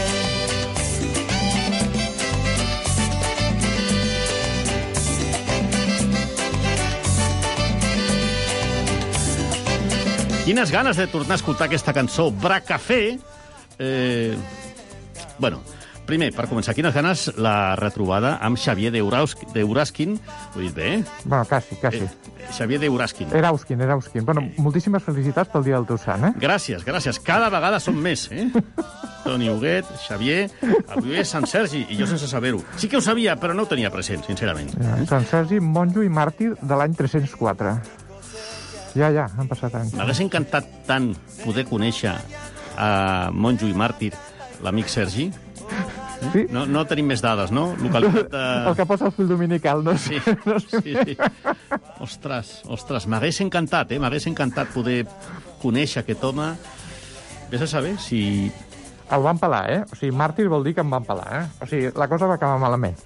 Quines ganes de tornar a escoltar aquesta cançó, Bracafé. Eh, bueno, primer, per començar, quines ganes la retrobada amb Xavier d'Euraskin. Ho he dit bé, eh? Bueno, quasi, quasi. Eh, Xavier d'Euraskin. Erauskin, Erauskin. Bueno, moltíssimes felicitats pel dia del teu sant, eh? Gràcies, gràcies. Cada vegada som més, eh? Toni Huguet, Xavier, avui és Sant Sergi, i jo sense saber-ho. Sí que ho sabia, però no ho tenia present, sincerament. Ja, Sant Sergi, monjo i màrtir de l'any tres-cents quatre. Ja, ja, han passat anys. M'hagués encantat tant poder conèixer a monjo i màrtir l'amic Sergi. Sí. No, no tenim més dades, no? Localitat de... El que posa el fil dominical, no sé. Sí, no sé sí, sí. Ostres, ostres, m'hagués encantat, eh? M'hagués encantat poder conèixer aquest home. Vés a saber si... El van pelar, eh? O sigui, màrtir vol dir que em van pelar, eh? O sigui, la cosa va acabar malament.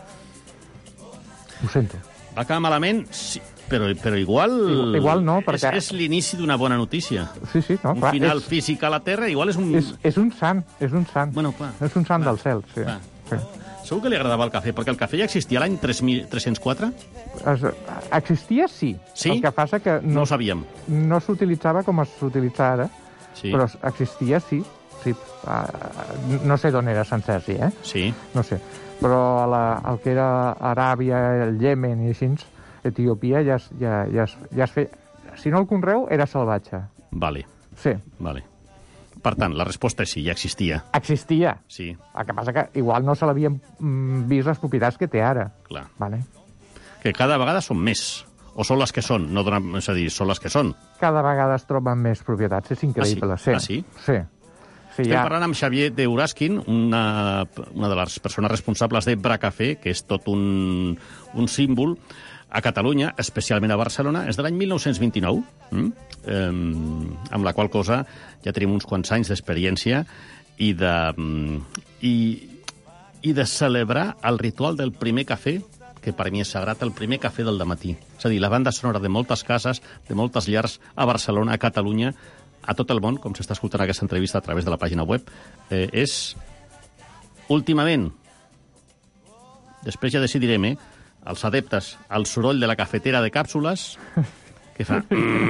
Ho sento. Va acabar malament, sí, però, però igual... Igual, igual no, perquè... És, és l'inici d'una bona notícia. Sí, sí, no, un clar. Un final és... físic a la Terra, igual és un... És, és un sant, és un sant. Bueno, clar. És un sant clar. del cel, sí. sí. Segur que li agradava el cafè, perquè el cafè ja existia l'any tres-cents quatre? Es, existia, sí. Sí? El que passa que... No, no ho sabíem. No s'utilitzava com s'utilitza ara, sí. Però existia, sí. sí. Uh, no sé d'on era Sant Sergi, eh? Sí. No sé. Però la, el que era Aràbia, el Iemen i així, Etiòpia ja es, ja, ja, es, ja es feia... Si no el conreu, era salvatge. Vale. Sí. Vale. Per tant, la resposta és sí, ja existia. Existia. Sí. El que passa que igual no se l'havien vist les propietats que té ara. Clar. Vale. Que cada vegada són més. O són les que són, no donen, és a dir, són les que són. Cada vegada es troben més propietats, és increïble. Ah, sí? Sí. Ah, sí? Sí. Sí, Estem ja... parlant amb Xavier d'Euraskin, una, una de les persones responsables de Bracafé, que és tot un, un símbol a Catalunya, especialment a Barcelona, és de l'any mil nou-cents vint-i-nou, mm? eh, amb la qual cosa ja tenim uns quants anys d'experiència i de, i, i de celebrar el ritual del primer cafè, que per mi és sagrat, el primer cafè del dematí. És a dir, la banda sonora de moltes cases, de moltes llars a Barcelona, a Catalunya, a tot el món, com s'està escoltant aquesta entrevista a través de la pàgina web, eh, és, últimament, després ja decidirem, eh, els adeptes, el soroll de la cafetera de càpsules, que fa...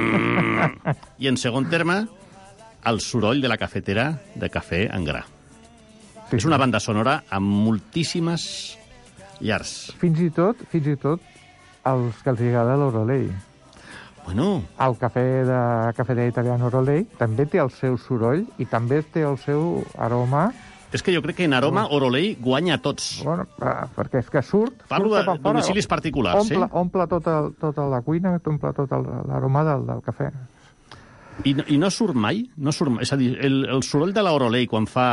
Mm, i en segon terme, el soroll de la cafetera de cafè en gra. Sí, és una banda sonora amb moltíssimes llars. Fins i tot, fins i tot, els que els agrada l'Orolei. Bueno. El cafè de cafetera italiana Orolei també té el seu soroll i també té el seu aroma. És que jo crec que en aroma Orolei guanya a tots. Bueno, perquè és que surt... Parlo surt de domicilis particulars, omple, eh? Omple tota, tota la cuina, omple tot l'aroma del, del cafè. I, I no surt mai? No surt mai. És a dir, el, el soroll de l'Orolei quan fa...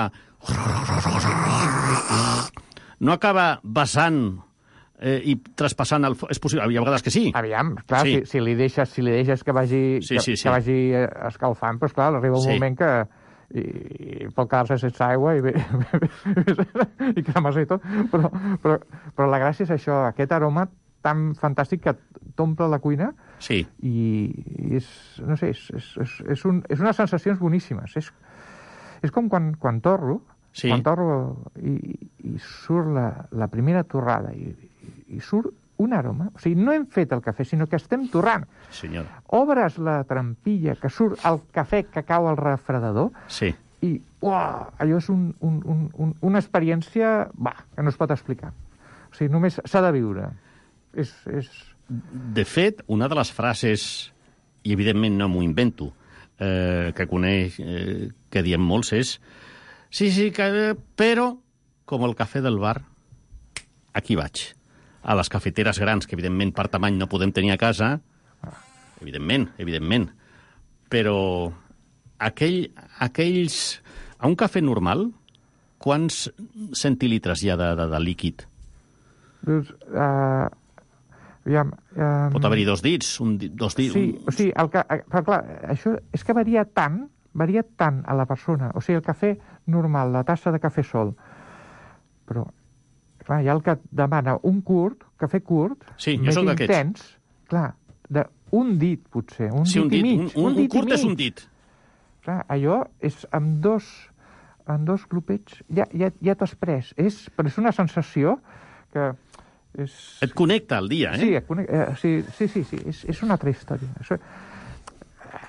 no acaba vessant... Eh, i traspassant el... És possible, hi ha vegades que sí. Aviam, clar, sí. si, si, li deixes, si li deixes que vagi, sí, sí, sí. que, que vagi escalfant, doncs clar, arriba un sí. moment que i, i pot quedar-se sense aigua i, i cremar-se i tot. Però, però, però la gràcia és això, aquest aroma tan fantàstic que t'omple la cuina sí. i, i és, no sé, és, és, és, és, un, és unes sensacions boníssimes. És, és com quan, quan torro, sí. quan torro i, i surt la, la primera torrada i i surt un aroma. O sigui, no hem fet el cafè, sinó que estem torrant. Senyor. Obres la trampilla, que surt el cafè que cau al refredador, sí. i uah, allò és un, un, un, un, una experiència bah, que no es pot explicar. O sigui, només s'ha de viure. És, és... De fet, una de les frases, i evidentment no m'ho invento, eh, que coneix, eh, que diem molts, és sí, sí, que, però, com el cafè del bar, aquí vaig. A les cafeteres grans, que evidentment per tamany no podem tenir a casa, evidentment, evidentment, però aquell, aquells... A un cafè normal, quants centilitres hi ha de, de, de líquid? Doncs, uh, aviam... Uh, Pot haver-hi dos dits, un, dos dits... Sí, o sigui, el que, però clar, això és que varia tant, varia tant a la persona. O sigui, el cafè normal, la tassa de cafè sol, però... Clar, hi ha el que demana un curt, cafè curt, sí, més intens, clar, d'un dit, potser, un sí, dit un dit, i mig. Un, un, un, un curt és un dit. Clar, allò és amb dos, amb dos glopets, ja, ja, ja t'ho has pres. És, però és una sensació que... És... Et connecta al dia, eh? Sí, et connecta, eh, sí, sí, sí, sí, és, és una altra història. Això...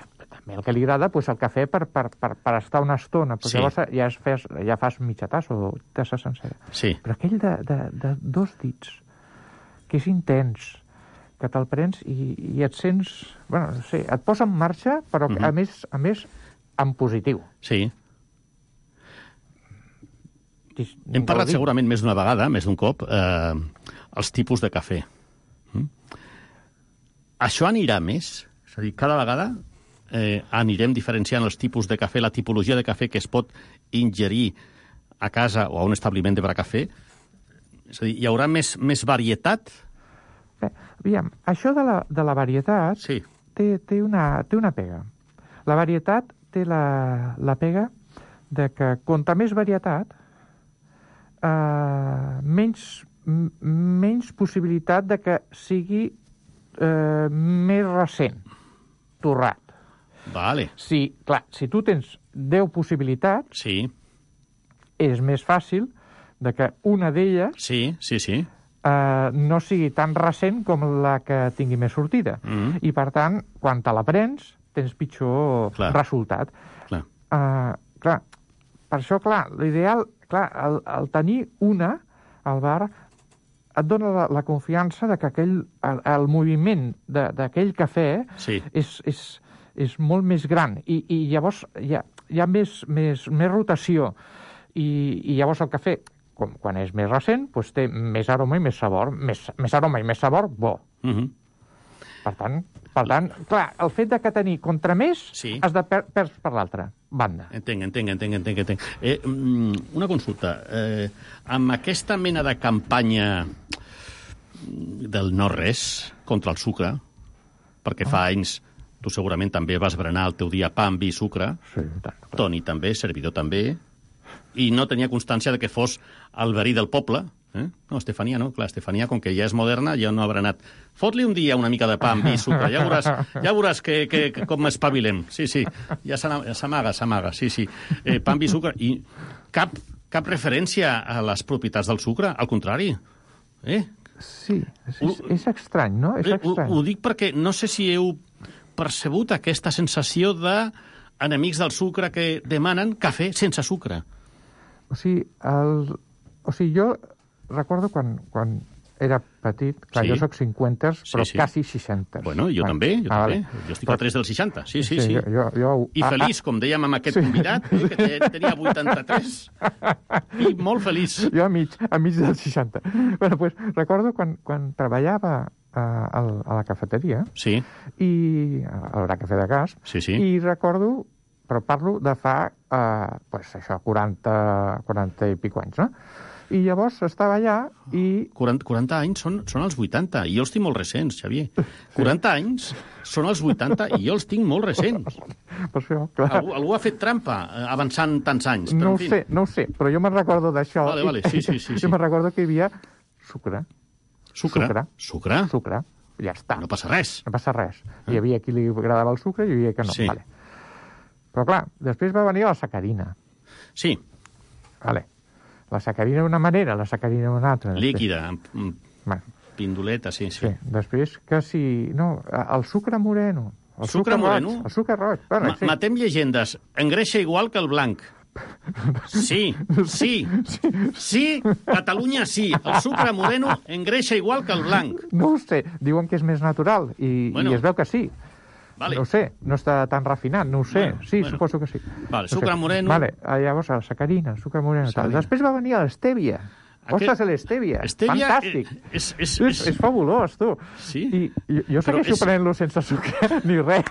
a el que li agrada, pues, el cafè per, per, per, per estar una estona. Pues Sí. Llavors ja, es fes, ja fas mitja tassa o tassa sencera. Sí. Però aquell de, de, de dos dits, que és intens, que te'l prens i, i et sents... Bueno, no sé, et posa en marxa, però Mhm. a més, a més, en positiu. Sí. Dis- Hem parlat gaudir. segurament més d'una vegada, més d'un cop, eh, els tipus de cafè. Mm? Això anirà més? És a dir, cada vegada eh, anirem diferenciant els tipus de cafè, la tipologia de cafè que es pot ingerir a casa o a un establiment de bar cafè? És a dir, hi haurà més, més varietat? Bé, aviam, això de la, de la varietat sí. té, té, una, té una pega. La varietat té la, la pega de que, contra més varietat, eh, menys, m- menys possibilitat de que sigui eh, més recent, torrat. Vale. Si, clar, si tu tens deu possibilitats, sí. és més fàcil de que una d'elles sí, sí, sí. eh, no sigui tan recent com la que tingui més sortida. Mm. I, per tant, quan te la prens, tens pitjor Clar. resultat. Clar. Uh, clar, per això, clar, l'ideal, clar, el, el tenir una al bar et dona la, la confiança de que aquell, el, el moviment de- d'aquell cafè Sí. és, és, és molt més gran i, i llavors hi ha, hi ha més, més, més rotació i, i llavors el cafè, com, quan és més recent, doncs té més aroma i més sabor, més, més aroma i més sabor, bo. Mhm. Per tant, per tant, clar, el fet de que tenir contra més Sí. has de per, perds per l'altra banda. Entenc, entenc, entenc, entenc. entenc. Eh, mm, una consulta. Eh, amb aquesta mena de campanya del no-res contra el sucre, perquè fa anys tu segurament també vas berenar el teu dia pa amb vi i sucre, sí, tant, Toni també, servidor també, i no tenia constància de que fos el verí del poble. Eh? No, Estefania no, clar, Estefania, com que ja és moderna, ja no ha berenat. Fot-li un dia una mica de pa amb vi i sucre, ja veuràs, ja veuràs que, que, que com espavilem. Sí, sí, ja s'ana- s'amaga, s'amaga, sí, sí. Eh, pa amb vi i sucre. I cap, cap referència a les propietats del sucre, al contrari. Eh? Sí, és, és, és estrany, no? És Eh, ho, estrany. ho dic perquè no sé si heu percebut aquesta sensació d'enemics del sucre que demanen cafè sense sucre. O sigui, el, o sigui jo recordo quan, quan era petit, clar, Sí. jo soc cinquantes, Sí, però sí. quasi seixantes. Bueno, jo també, jo ah, també. vale. Jo estic a tres dels seixanta, sí, sí, Sí, sí. jo- jo- I ah, feliç, com dèiem amb aquest Sí. convidat, eh, que te- tenia vuitanta-tres, i molt feliç. Jo a mig, a mig dels seixanta. Bueno, pues, recordo quan, quan treballava a, a, a la cafeteria, sí. i a la cafè de gas, sí, sí. i recordo, però parlo de fa, eh, pues això, quaranta, quaranta i pico anys, no? I llavors estava allà i... quaranta, quaranta anys són, són els vuitanta, i jo els tinc molt recents, Xavier. quaranta anys són els vuitanta, i jo els tinc molt recents. Per això, clar. Algú, algú ha fet trampa eh, avançant tants anys. Però, No en ho fi. sé, no ho sé, però jo me'n recordo d'això. Vale, vale, sí, sí, sí, sí. Jo me'n recordo que hi havia sucre. Sucre? Sucre. Sucre? Sucre. Ja està. No passa res. No passa res. Hi havia qui li agradava el sucre i hi havia que no. Sí. Vale. Però clar, després va venir la sacarina. Sí. Vale. La sacarina d'una manera, la sacarina d'una altra. Líquida, amb, amb Bueno. pindoleta, sí, sí. Sí, després que si... No, el sucre moreno. El Sucre moreno? Roig, el sucre roig. Bueno, Ma sí. Matem llegendes. Engreixa igual que el blanc. Sí, sí, sí, Catalunya sí. El sucre moreno engreixa igual que el blanc. No ho sé, diuen que és més natural i, Bueno. i es veu que sí. Vale. No ho sé, no està tan refinat, no ho sé. Bueno, sí, bueno. suposo que sí. Vale, No sucre sé. moreno. Vale, ah, llavors la sacarina, sucre moreno. Tal. Sacarina. Després va venir l'estèvia. Aquest- Ostres, l'estèvia. Stevia, Fantàstic. eh, és- és- és, és fabulós, tu. Sí? I, i jo Però segueixo és- prenent-lo sense sucre ni res.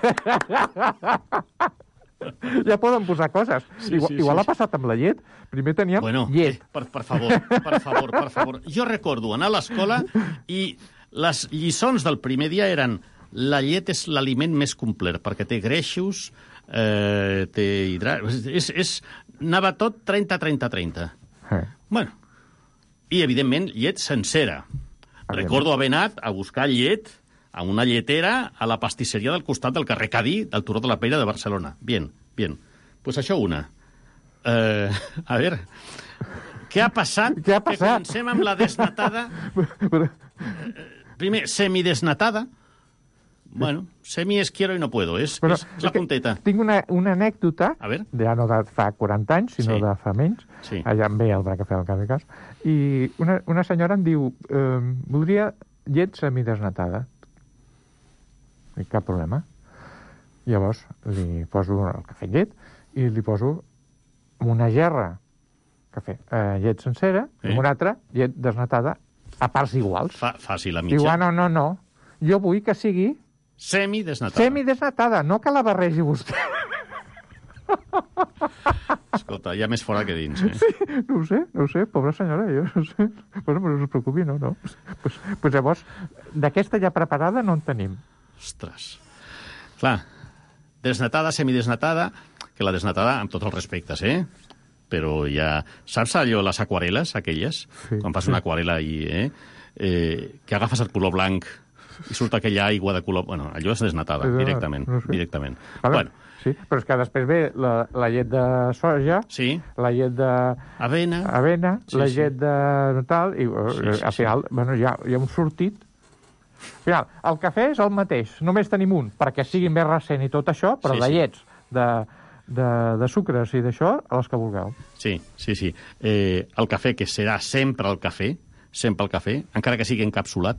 Ja poden posar coses. Sí, igual sí, igual sí, ha passat amb la llet. Primer teníem Bueno, llet. eh, per, per favor, per favor, per favor. Jo recordo anar a l'escola i les lliçons del primer dia eren la llet és l'aliment més complet, perquè té greixos, eh, té hidrats... És, és, anava tot trenta trenta trenta. Eh. Bueno, i, evidentment, llet sencera. Recordo haver anat a buscar llet a una lletera a la pastisseria del costat del carrer Cadí, del Turó de la Peira de Barcelona. Bien, bien. Pues això una. Eh, a veure, què ha passat? Què ha Que passat? comencem amb la desnatada. Eh, primer, semidesnatada. Bueno, semi es quiero y no puedo, és, Però, és, és la punteta. Tinc una, una anècdota, A ver. ja no de fa quaranta anys, sinó Sí. de fa menys, Sí. allà em ve el Bracafé al cap i cas, i una, una senyora em diu, eh, voldria llet semidesnatada. Dic, cap problema. Llavors li poso el cafè amb llet i li poso una gerra cafè, eh, llet sencera, Sí. i una altra llet desnatada a parts iguals. Fa, fàcil, a mitja. Diu, ah, no, no, no. Jo vull que sigui Semi-desnatada. semidesnatada, no que la barregi vostè. Escolta, hi ha més fora que dins, eh? Sí, no ho sé, no ho sé, pobra senyora, jo no sé. Bueno, però no us preocupi, no, no. Pues, pues llavors, d'aquesta ja preparada no en tenim. Ostres. Clar, desnatada, semidesnatada, que la desnatada, amb tots els respectes, eh? Però ja... Saps allò, les aquarel·les, aquelles? Sí. Quan fas una aquarel·la i... Eh? Eh, que agafes el color blanc i surt aquella aigua de color... Bueno, allò és desnatada, No, directament. no sé. directament. Vale. Bueno, Sí, però és que després ve la, la llet de soja, sí. la llet de... Avena. Avena, Sí, la sí. llet de tal, i Sí, sí, sí, al final, sí. bueno, hi ha, hi ha un sortit. Al final, el cafè és el mateix, només tenim un, perquè sigui més recent i tot això, però Sí, de sí. llets, de, de, de sucres i d'això, a les que vulgueu. Sí, sí, sí. Eh, el cafè, que serà sempre el cafè, sempre el cafè, encara que sigui encapsulat,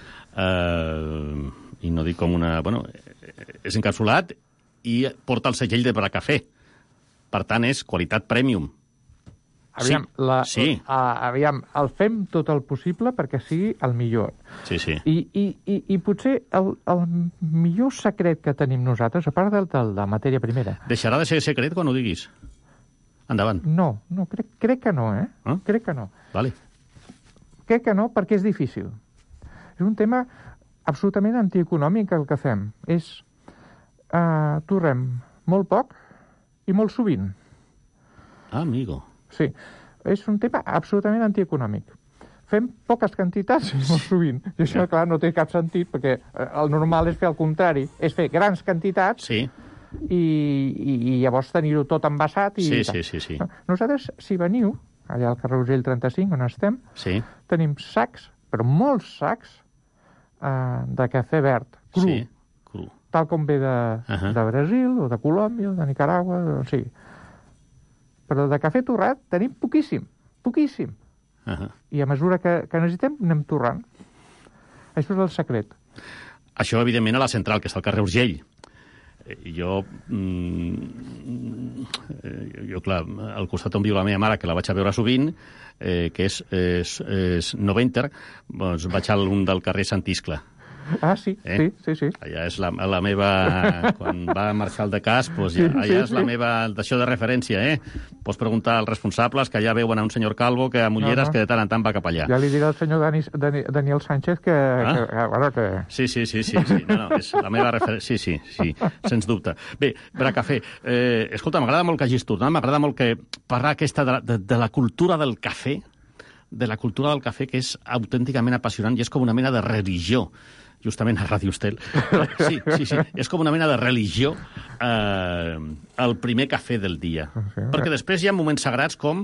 eh, i no dic com una... Bueno, és encapsulat i porta el segell de Bracafé. Per tant, és qualitat premium. Aviam, Sí, la, sí. A, aviam, el fem tot el possible perquè sigui el millor. Sí, sí. I, i, i, i potser el, el millor secret que tenim nosaltres, a part del, del, de la matèria primera... Deixarà de ser secret quan ho diguis. Endavant. No, no crec, crec que no, eh? Ah? Crec que no. Vale. Crec que no, perquè és difícil. És un tema absolutament antieconòmic el que fem. És... Uh, torrem molt poc i molt sovint. Ah, amigo. Sí, és un tema absolutament antieconòmic. Fem poques quantitats i molt sovint. I això, clar, no té cap sentit, perquè el normal és fer el contrari. És fer grans quantitats sí. i, i, i llavors tenir-ho tot envasat. I Sí, tal. sí, sí, sí. Nosaltres, si veniu, allà al carrer Urgell trenta-cinc, on estem, Sí. tenim sacs, però molts sacs, uh, de cafè verd, cru. Sí, cru. Tal com ve de, Uh-huh. de Brasil, o de Colòmbia, o de Nicaragua, o sigui. Però de cafè torrat tenim poquíssim, poquíssim. Uh-huh. I a mesura que, que necessitem, anem torrant. Això és el secret. Això, evidentment, a la central, que és al carrer Urgell. Eh, Jo, mm, eh, jo, clar, al costat on viu la meva mare, que la vaig a veure sovint, eh, que és, és, és Noventer, doncs vaig a un del carrer Sant Iscle. Ah, sí, Eh? sí, sí, sí. Allà és la, la meva... Quan va marxar el de cas, doncs ja, Sí, allà sí, és la sí. meva... D'això de referència, eh? Pots preguntar als responsables, que allà veuen a un senyor Calvo que a Mulleres No, no. que de tant en tant va cap allà. Ja li diré al senyor Dani, Dani, Daniel Sánchez que, Ah? que, que, bueno, que... Sí, sí, sí, sí, sí. No, no, és la meva referència. Sí, sí, sí, sens dubte. Bé, Bracafé, eh, escolta, m'agrada molt que hagis tornat, m'agrada molt que parlar aquesta de, de, de la cultura del cafè, de la cultura del cafè, que és autènticament apassionant i és com una mena de religió, justament a Ràdio Estel. Sí, sí, sí, és com una mena de religió eh, el primer cafè del dia. Sí. Perquè després hi ha moments sagrats com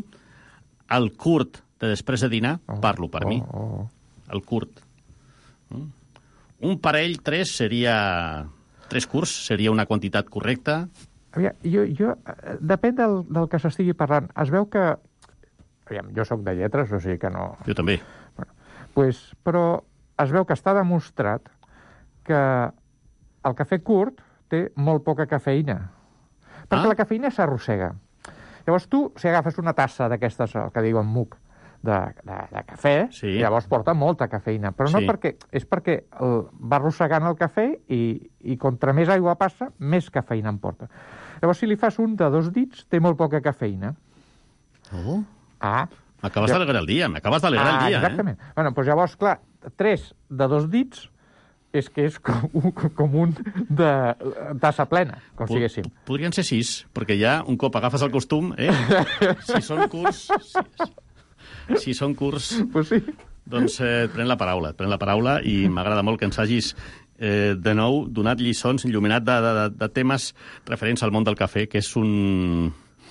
el curt de després de dinar, parlo per oh, mi, oh. el curt. Mm. Un parell, tres, seria... Tres curts seria una quantitat correcta. Aviam, jo, jo, eh, depèn del, del que s'estigui parlant. Es veu que... Aviam, jo sóc de lletres, o sigui que no... Jo també. Bueno, pues, però es veu que està demostrat que el cafè curt té molt poca cafeïna. Perquè Ah. la cafeïna s'arrossega. Llavors tu, si agafes una tassa d'aquestes, el que diuen muc, de, de, de cafè, Sí. llavors porta molta cafeïna. Però no Sí. perquè... És perquè el, va arrossegant el cafè i, i contra més aigua passa, més cafeïna en porta. Llavors, si li fas un de dos dits, té molt poca cafeïna. Oh. Ah. M'acabes Ja- d'alegrar el dia, m'acabes d'alegrar ah, el dia, exactament. eh? Bueno, doncs llavors, clar, tres de dos dits és que és com un, com un de tassa plena, com Po- siguéssim. Podrien ser sis, perquè ja un cop agafes el costum, eh? Si són curts... Si, si són curts... Pues sí. Doncs eh, et pren la paraula, et pren la paraula i m'agrada molt que ens hagis eh, de nou donat lliçons, il·luminat de, de, de temes referents al món del cafè, que és un...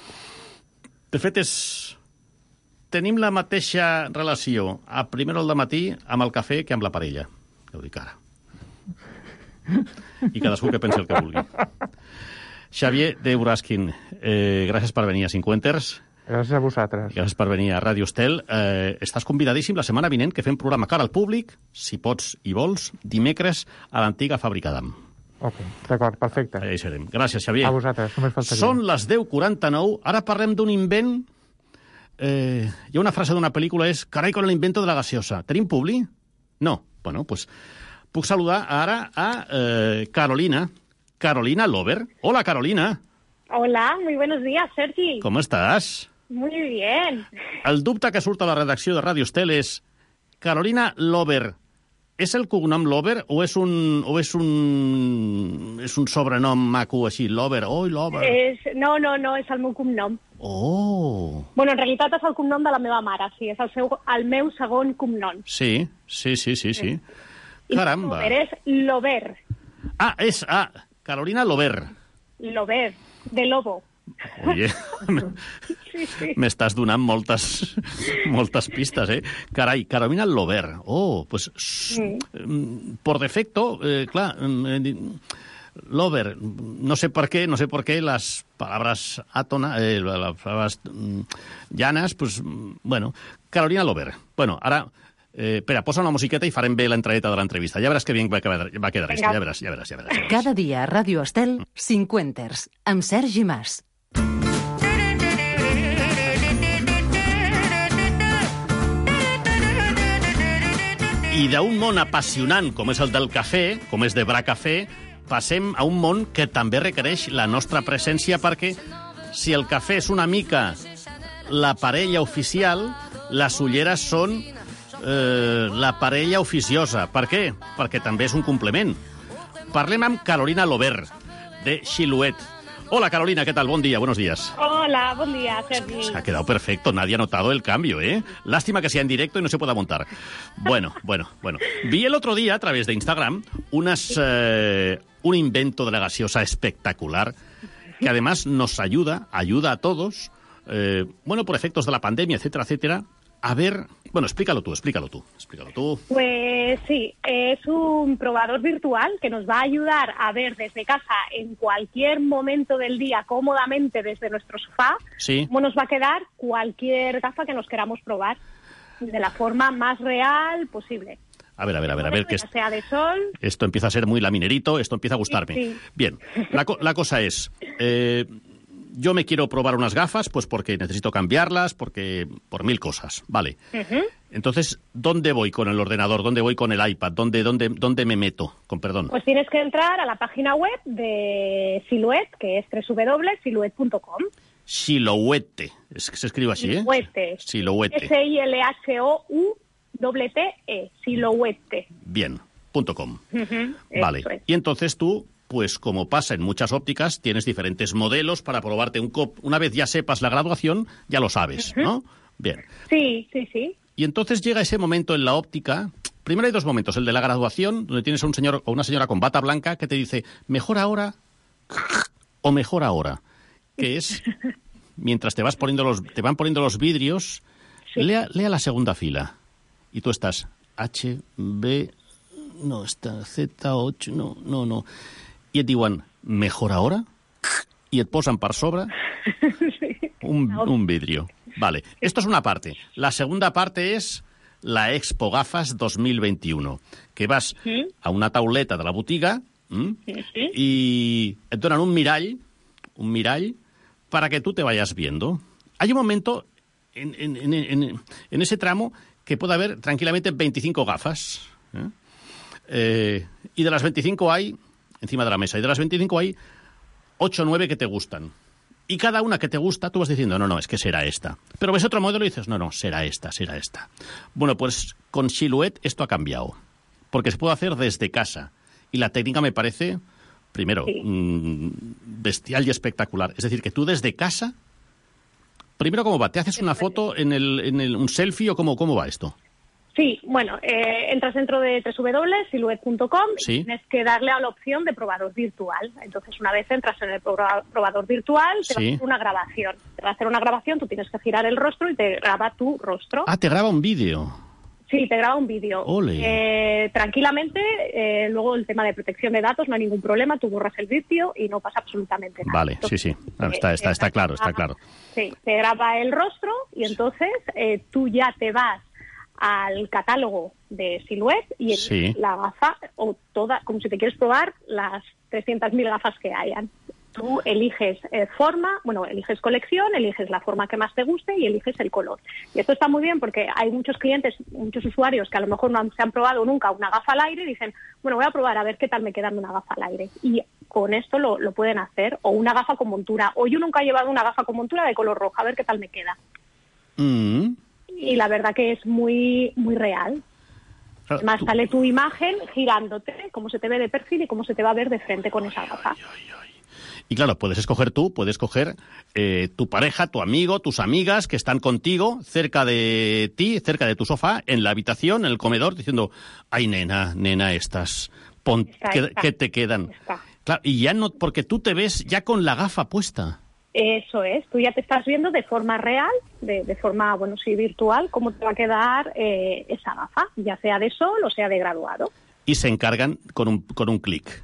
De fet, és... Tenim la mateixa relació a primera hora del matí amb el cafè que amb la parella. Ja ho dic ara. I cadascú que pensi el que vulgui. Xavier de Uraskin, eh, gràcies per venir a Cinquenters. Gràcies a vosaltres. Gràcies per venir a Ràdio Estel. Eh, estàs convidadíssim la setmana vinent que fem programa cara al públic, si pots i vols, dimecres a l'antiga fàbrica d'Am. Ok, d'acord, perfecte. Allà hi serem. Gràcies, Xavier. A vosaltres, només faltaria. Són les deu quaranta-nou, ara parlem d'un invent. Eh, hi ha una frase d'una pel·lícula, és carai con el invento de la gaseosa. Tenim publi? No. Bueno, pues puc saludar ara a eh, Carolina. Carolina Lover. Hola, Carolina. Hola, muy buenos días, Sergi. Com estàs? Muy bien. El dubte que surt a la redacció de Ràdio Estel és Carolina Lover. És el cognom Lover o és un o és un és un sobrenom maco així, Lover? Oi, Lover. És, no, no, no, és el meu cognom. Oh. Bueno, en realitat és el cognom de la meva mare, sí, és el, seu, el meu segon cognom. Sí, sí, sí, sí, sí. Caramba. Lover és Lover. Ah, és, ah, Carolina Lover. Lover, de lobo. Oye, sí, sí. m'estàs donant moltes, moltes pistes, eh? Carai, Carolina Lover. Oh, pues, mm. por defecto, eh, clar, eh, Lover, no sé por qué, no sé por qué las palabras átona, eh, las palabras mm, llanas, pues, bueno, Carolina Lover. Bueno, ara, eh, espera, posa una musiqueta i farem bé l'entradeta de l'entrevista. Ja veràs que bien va quedar, va quedar esto, ja veràs, ja veràs, ja veràs. Cada dia a Ràdio Estel, Cinquenters, amb Sergi Mas. I d'un món apassionant com és el del cafè, com és de Bra Cafè, passem a un món que també requereix la nostra presència perquè si el cafè és una mica la parella oficial, les ulleres són eh, la parella oficiosa. Per què? Perquè també és un complement. Parlem amb Carolina Lover, de Xiluet. Hola, Carolina, ¿qué tal? Buen día, buenos días. Hola, buen día, Sergi. Se ha quedado perfecto, nadie ha notado el cambio, ¿eh? Lástima que sea en directo y no se pueda montar. Bueno, bueno, bueno. Vi el otro día, a través de Instagram, unas, eh, un invento de la gaseosa espectacular que además nos ayuda, ayuda a todos, eh, bueno, por efectos de la pandemia, etcétera, etcétera, a ver... Bueno, explícalo tú, explícalo tú, explícalo tú. Pues sí, es un probador virtual que nos va a ayudar a ver desde casa en cualquier momento del día, cómodamente desde nuestro sofá, sí, cómo nos va a quedar cualquier gafa que nos queramos probar de la forma más real posible. A ver, a ver, a ver, a ver, que ya sea de sol... Esto empieza a ser muy laminerito, esto empieza a gustarme. Sí, sí. Bien, la, co la cosa es... Eh, yo me quiero probar unas gafas, pues porque necesito cambiarlas, porque por mil cosas, vale. Uh-huh. Entonces, ¿dónde voy con el ordenador? ¿Dónde voy con el iPad? ¿Dónde, dónde, dónde me meto? Con perdón. Pues tienes que entrar a la página web de Xiluet, que es doble u doble u doble punto xiluet punto com. Xiluete, es que se escribe así, ¿eh? Xiluete. Xiluete. S I L H O U T T E, Xiluete. Bien, punto com. Uh-huh. Vale, es. Y entonces tú... Pues como pasa en muchas ópticas, tienes diferentes modelos para probarte un cop. Una vez ya sepas la graduación, ya lo sabes, ¿no? Uh-huh. Bien. Sí, sí, sí. Y entonces llega ese momento en la óptica. Primero hay dos momentos. El de la graduación, donde tienes a un señor o una señora con bata blanca que te dice, mejor ahora o mejor ahora. Que es, mientras te vas poniendo los, te van poniendo los vidrios, sí, lea, lea la segunda fila. Y tú estás H, B, no, está Z ocho, no, no, no. I et diuen, mejor ahora? I et posen per sobre un, un vidrio. Vale, esto es una parte. La segunda parte es la Expo Gafas dos mil veintiuno, que vas a una tauleta de la botiga y et donen un mirall, un mirall, para que tú te vayas viendo. Hay un momento en, en, en, en, en ese tramo que puede haber tranquilamente veinticinco gafas. ¿eh? Eh, y de las veinticinco hay... encima de la mesa, y de las veinticinco hay ocho o nueve que te gustan. Y cada una que te gusta, tú vas diciendo, no, no, es que será esta. Pero ves otro modelo y dices, no, no, será esta, será esta. Bueno, pues con Xiluet esto ha cambiado, porque se puede hacer desde casa. Y la técnica me parece, primero, sí, mmm, bestial y espectacular. Es decir, que tú desde casa, primero, ¿cómo va? ¿Te haces una foto en el, en el un selfie o cómo, cómo va esto? Sí, bueno, eh, entras dentro de doble u doble u doble u punto xiluet punto com sí, y tienes que darle a la opción de probador virtual. Entonces, una vez entras en el probador virtual, te sí, va a hacer una grabación. Te va a hacer una grabación, tú tienes que girar el rostro y te graba tu rostro. Ah, te graba un vídeo. Sí, te graba un vídeo. Eh, tranquilamente, eh, luego el tema de protección de datos, no hay ningún problema, tú borras el vídeo y no pasa absolutamente nada. Vale, entonces, sí, sí, no, está, está, está claro, está claro. Sí, te graba el rostro y entonces eh, tú ya te vas al catálogo de Silhouette y sí. la gafa, o toda, como si te quieres probar las trescientas mil gafas que hayan. Tú eliges eh, forma, bueno, eliges colección, eliges la forma que más te guste y eliges el color. Y esto está muy bien porque hay muchos clientes, muchos usuarios que a lo mejor no han, se han probado nunca una gafa al aire y dicen, bueno, voy a probar a ver qué tal me queda una gafa al aire. Y con esto lo, lo pueden hacer, o una gafa con montura. O yo nunca he llevado una gafa con montura de color rojo, a ver qué tal me queda. Mm. Y la verdad que es muy, muy real. Claro, Además tú... sale tu imagen girándote, cómo se te ve de perfil y cómo se te va a ver de frente con esa gafa. Ay, ay, ay. Y claro, puedes escoger tú, puedes escoger eh, tu pareja, tu amigo, tus amigas que están contigo, cerca de ti, cerca de tu sofá, en la habitación, en el comedor, diciendo, ay, nena, nena, estas, pon, Está, que, está. que te quedan. Está. Claro, y ya no, porque tú te ves ya con la gafa puesta. Eso es, tú ya te estás viendo de forma real, de, de forma, bueno, sí, virtual, cómo te va a quedar eh, esa gafa, ya sea de sol o sea de graduado. Y se encargan con un, con un clic.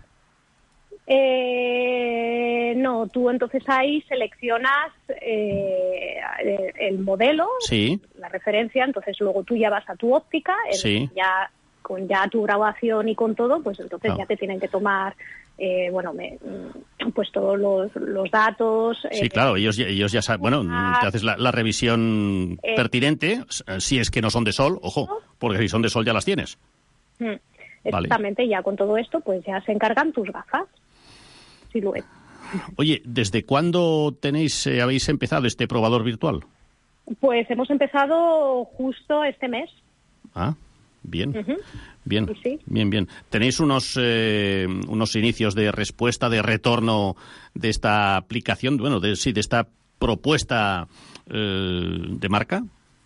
Eh, no, tú entonces ahí seleccionas eh, el modelo, sí. la referencia, entonces luego tú ya vas a tu óptica, el, sí. ya con ya tu graduación y con todo, pues entonces no. ya te tienen que tomar, eh, bueno, me, pues todos los, los datos. Sí, eh, claro, ellos, ellos ya saben, bueno, te haces la, la revisión eh, pertinente, si es que no son de sol, ojo, porque si son de sol ya las tienes. Exactamente, vale. Ya con todo esto, pues ya se encargan tus gafas. Silhouette. Oye, ¿desde cuándo tenéis, eh, habéis empezado este probador virtual? Pues hemos empezado justo este mes. Ah, bien, uh-huh. bien, sí, sí. bien, bien. ¿Tenéis unos, eh, unos inicios de respuesta, de retorno de esta aplicación, bueno, de, sí, de esta propuesta eh, de marca?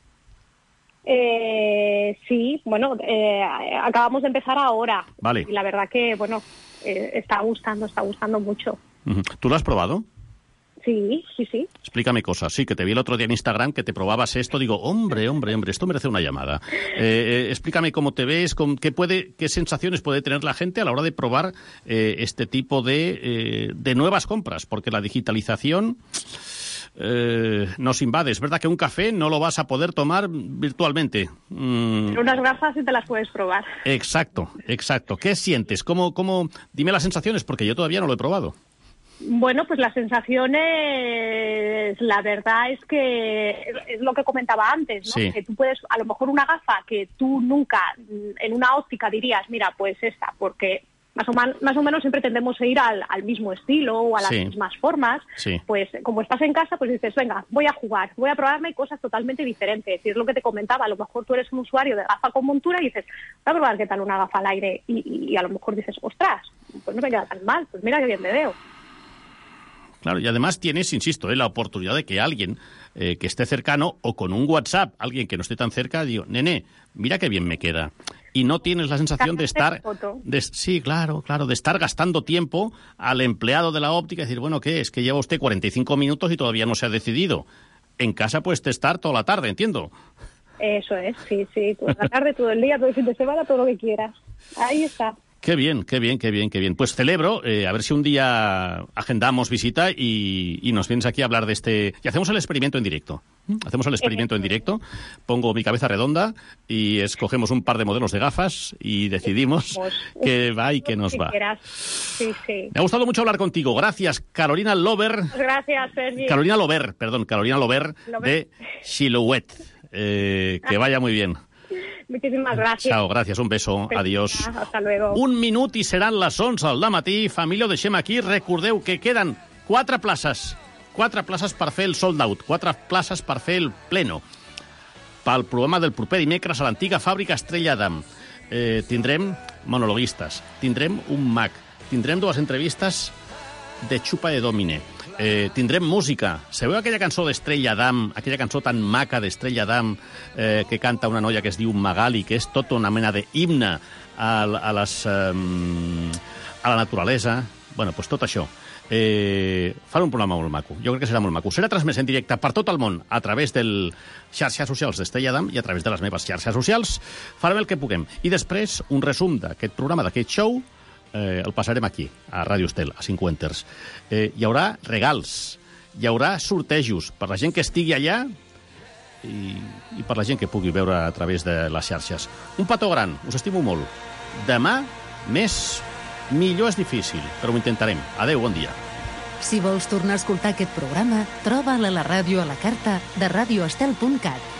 Eh, sí, bueno, eh, acabamos de empezar ahora. Vale. Y la verdad que, bueno, eh, está gustando, está gustando mucho. Uh-huh. ¿Tú lo has probado? Sí, sí, sí. Explícame cosas. Sí, que te vi el otro día en Instagram que te probabas esto. Digo, hombre, hombre, hombre, esto merece una llamada. Eh, eh, explícame cómo te ves, con qué puede, qué sensaciones puede tener la gente a la hora de probar eh, este tipo de, eh, de nuevas compras, porque la digitalización eh, nos invade. Es verdad que un café no lo vas a poder tomar virtualmente. Mm. Pero unas gafas sí te las puedes probar. Exacto, exacto. ¿Qué sientes? ¿Cómo, cómo? Dime las sensaciones, porque yo todavía no lo he probado. Bueno, pues las sensaciones, la verdad es que es lo que comentaba antes, ¿no? Sí. Que tú puedes, a lo mejor una gafa que tú nunca en una óptica dirías, mira, pues esta, porque más o, man, más o menos siempre tendemos a ir al, al mismo estilo o a las sí. mismas formas, sí. Pues como estás en casa, pues dices, venga, voy a jugar, voy a probarme cosas totalmente diferentes. Y es lo que te comentaba, a lo mejor tú eres un usuario de gafa con montura y dices, voy a probar qué tal una gafa al aire, y, y, y a lo mejor dices, ostras, pues no me queda tan mal, pues mira qué bien me veo. Claro, y además tienes, insisto, eh, la oportunidad de que alguien eh, que esté cercano o con un WhatsApp, alguien que no esté tan cerca, digo, nene, mira qué bien me queda. Y no tienes la sensación de estar... De, sí, claro, claro, de estar gastando tiempo al empleado de la óptica y decir, bueno, ¿qué es? Que lleva usted cuarenta y cinco minutos y todavía no se ha decidido. En casa puedes estar toda la tarde, entiendo. Eso es, sí, sí, toda la tarde, todo el día, todo el fin de semana, todo lo que quieras. Ahí está. Qué bien, qué bien, qué bien, qué bien. Pues celebro, eh, a ver si un día agendamos visita y, y nos vienes aquí a hablar de este... Y hacemos el experimento en directo. Hacemos el experimento en directo, pongo mi cabeza redonda y escogemos un par de modelos de gafas y decidimos qué va y qué nos va. Sí, sí. Me ha gustado mucho hablar contigo. Gracias, Carolina Lover. Gracias, Sergi. Carolina Lover, perdón, Carolina Lover, Lover. de Silhouette. Eh, que vaya muy bien. Muchísimas gracias. Ciao, gràcies, un beso, adiós. Hasta luego. Un minut i seran les onze al dematí. Família, ho deixem aquí. Recordeu que queden quatre places. Quatre places per fer el sold out. Quatre places per fer el pleno. Pel programa del proper dimecres a l'antiga fàbrica Estrella d'Am. Eh, tindrem monologuistes. Tindrem un mag. Tindrem dues entrevistes de Xupa de Domine. Eh, tindrem música. Sabeu aquella cançó d'Estrella d'Am, aquella cançó tan maca d'Estrella d'Am eh, que canta una noia que es diu Magali, que és tota una mena d'himne a, a, les, eh, a la naturalesa? Bueno, doncs tot això. Eh, fan un programa molt maco. Jo crec que serà molt maco. Serà transmès en directe per tot el món a través del xarxes socials d'Estrella d'Am i a través de les meves xarxes socials. Farem el que puguem. I després, un resum d'aquest programa, d'aquest show, eh, el passarem aquí, a Ràdio Estel, a Cinquenters. Eh, hi haurà regals, hi haurà sortejos per la gent que estigui allà i, i per la gent que pugui veure a través de les xarxes. Un petó gran, us estimo molt. Demà, més... millor és difícil, però ho intentarem. Adéu, bon dia. Si vols tornar a escoltar aquest programa, troba'l a la ràdio a la carta de radioestel punt cat.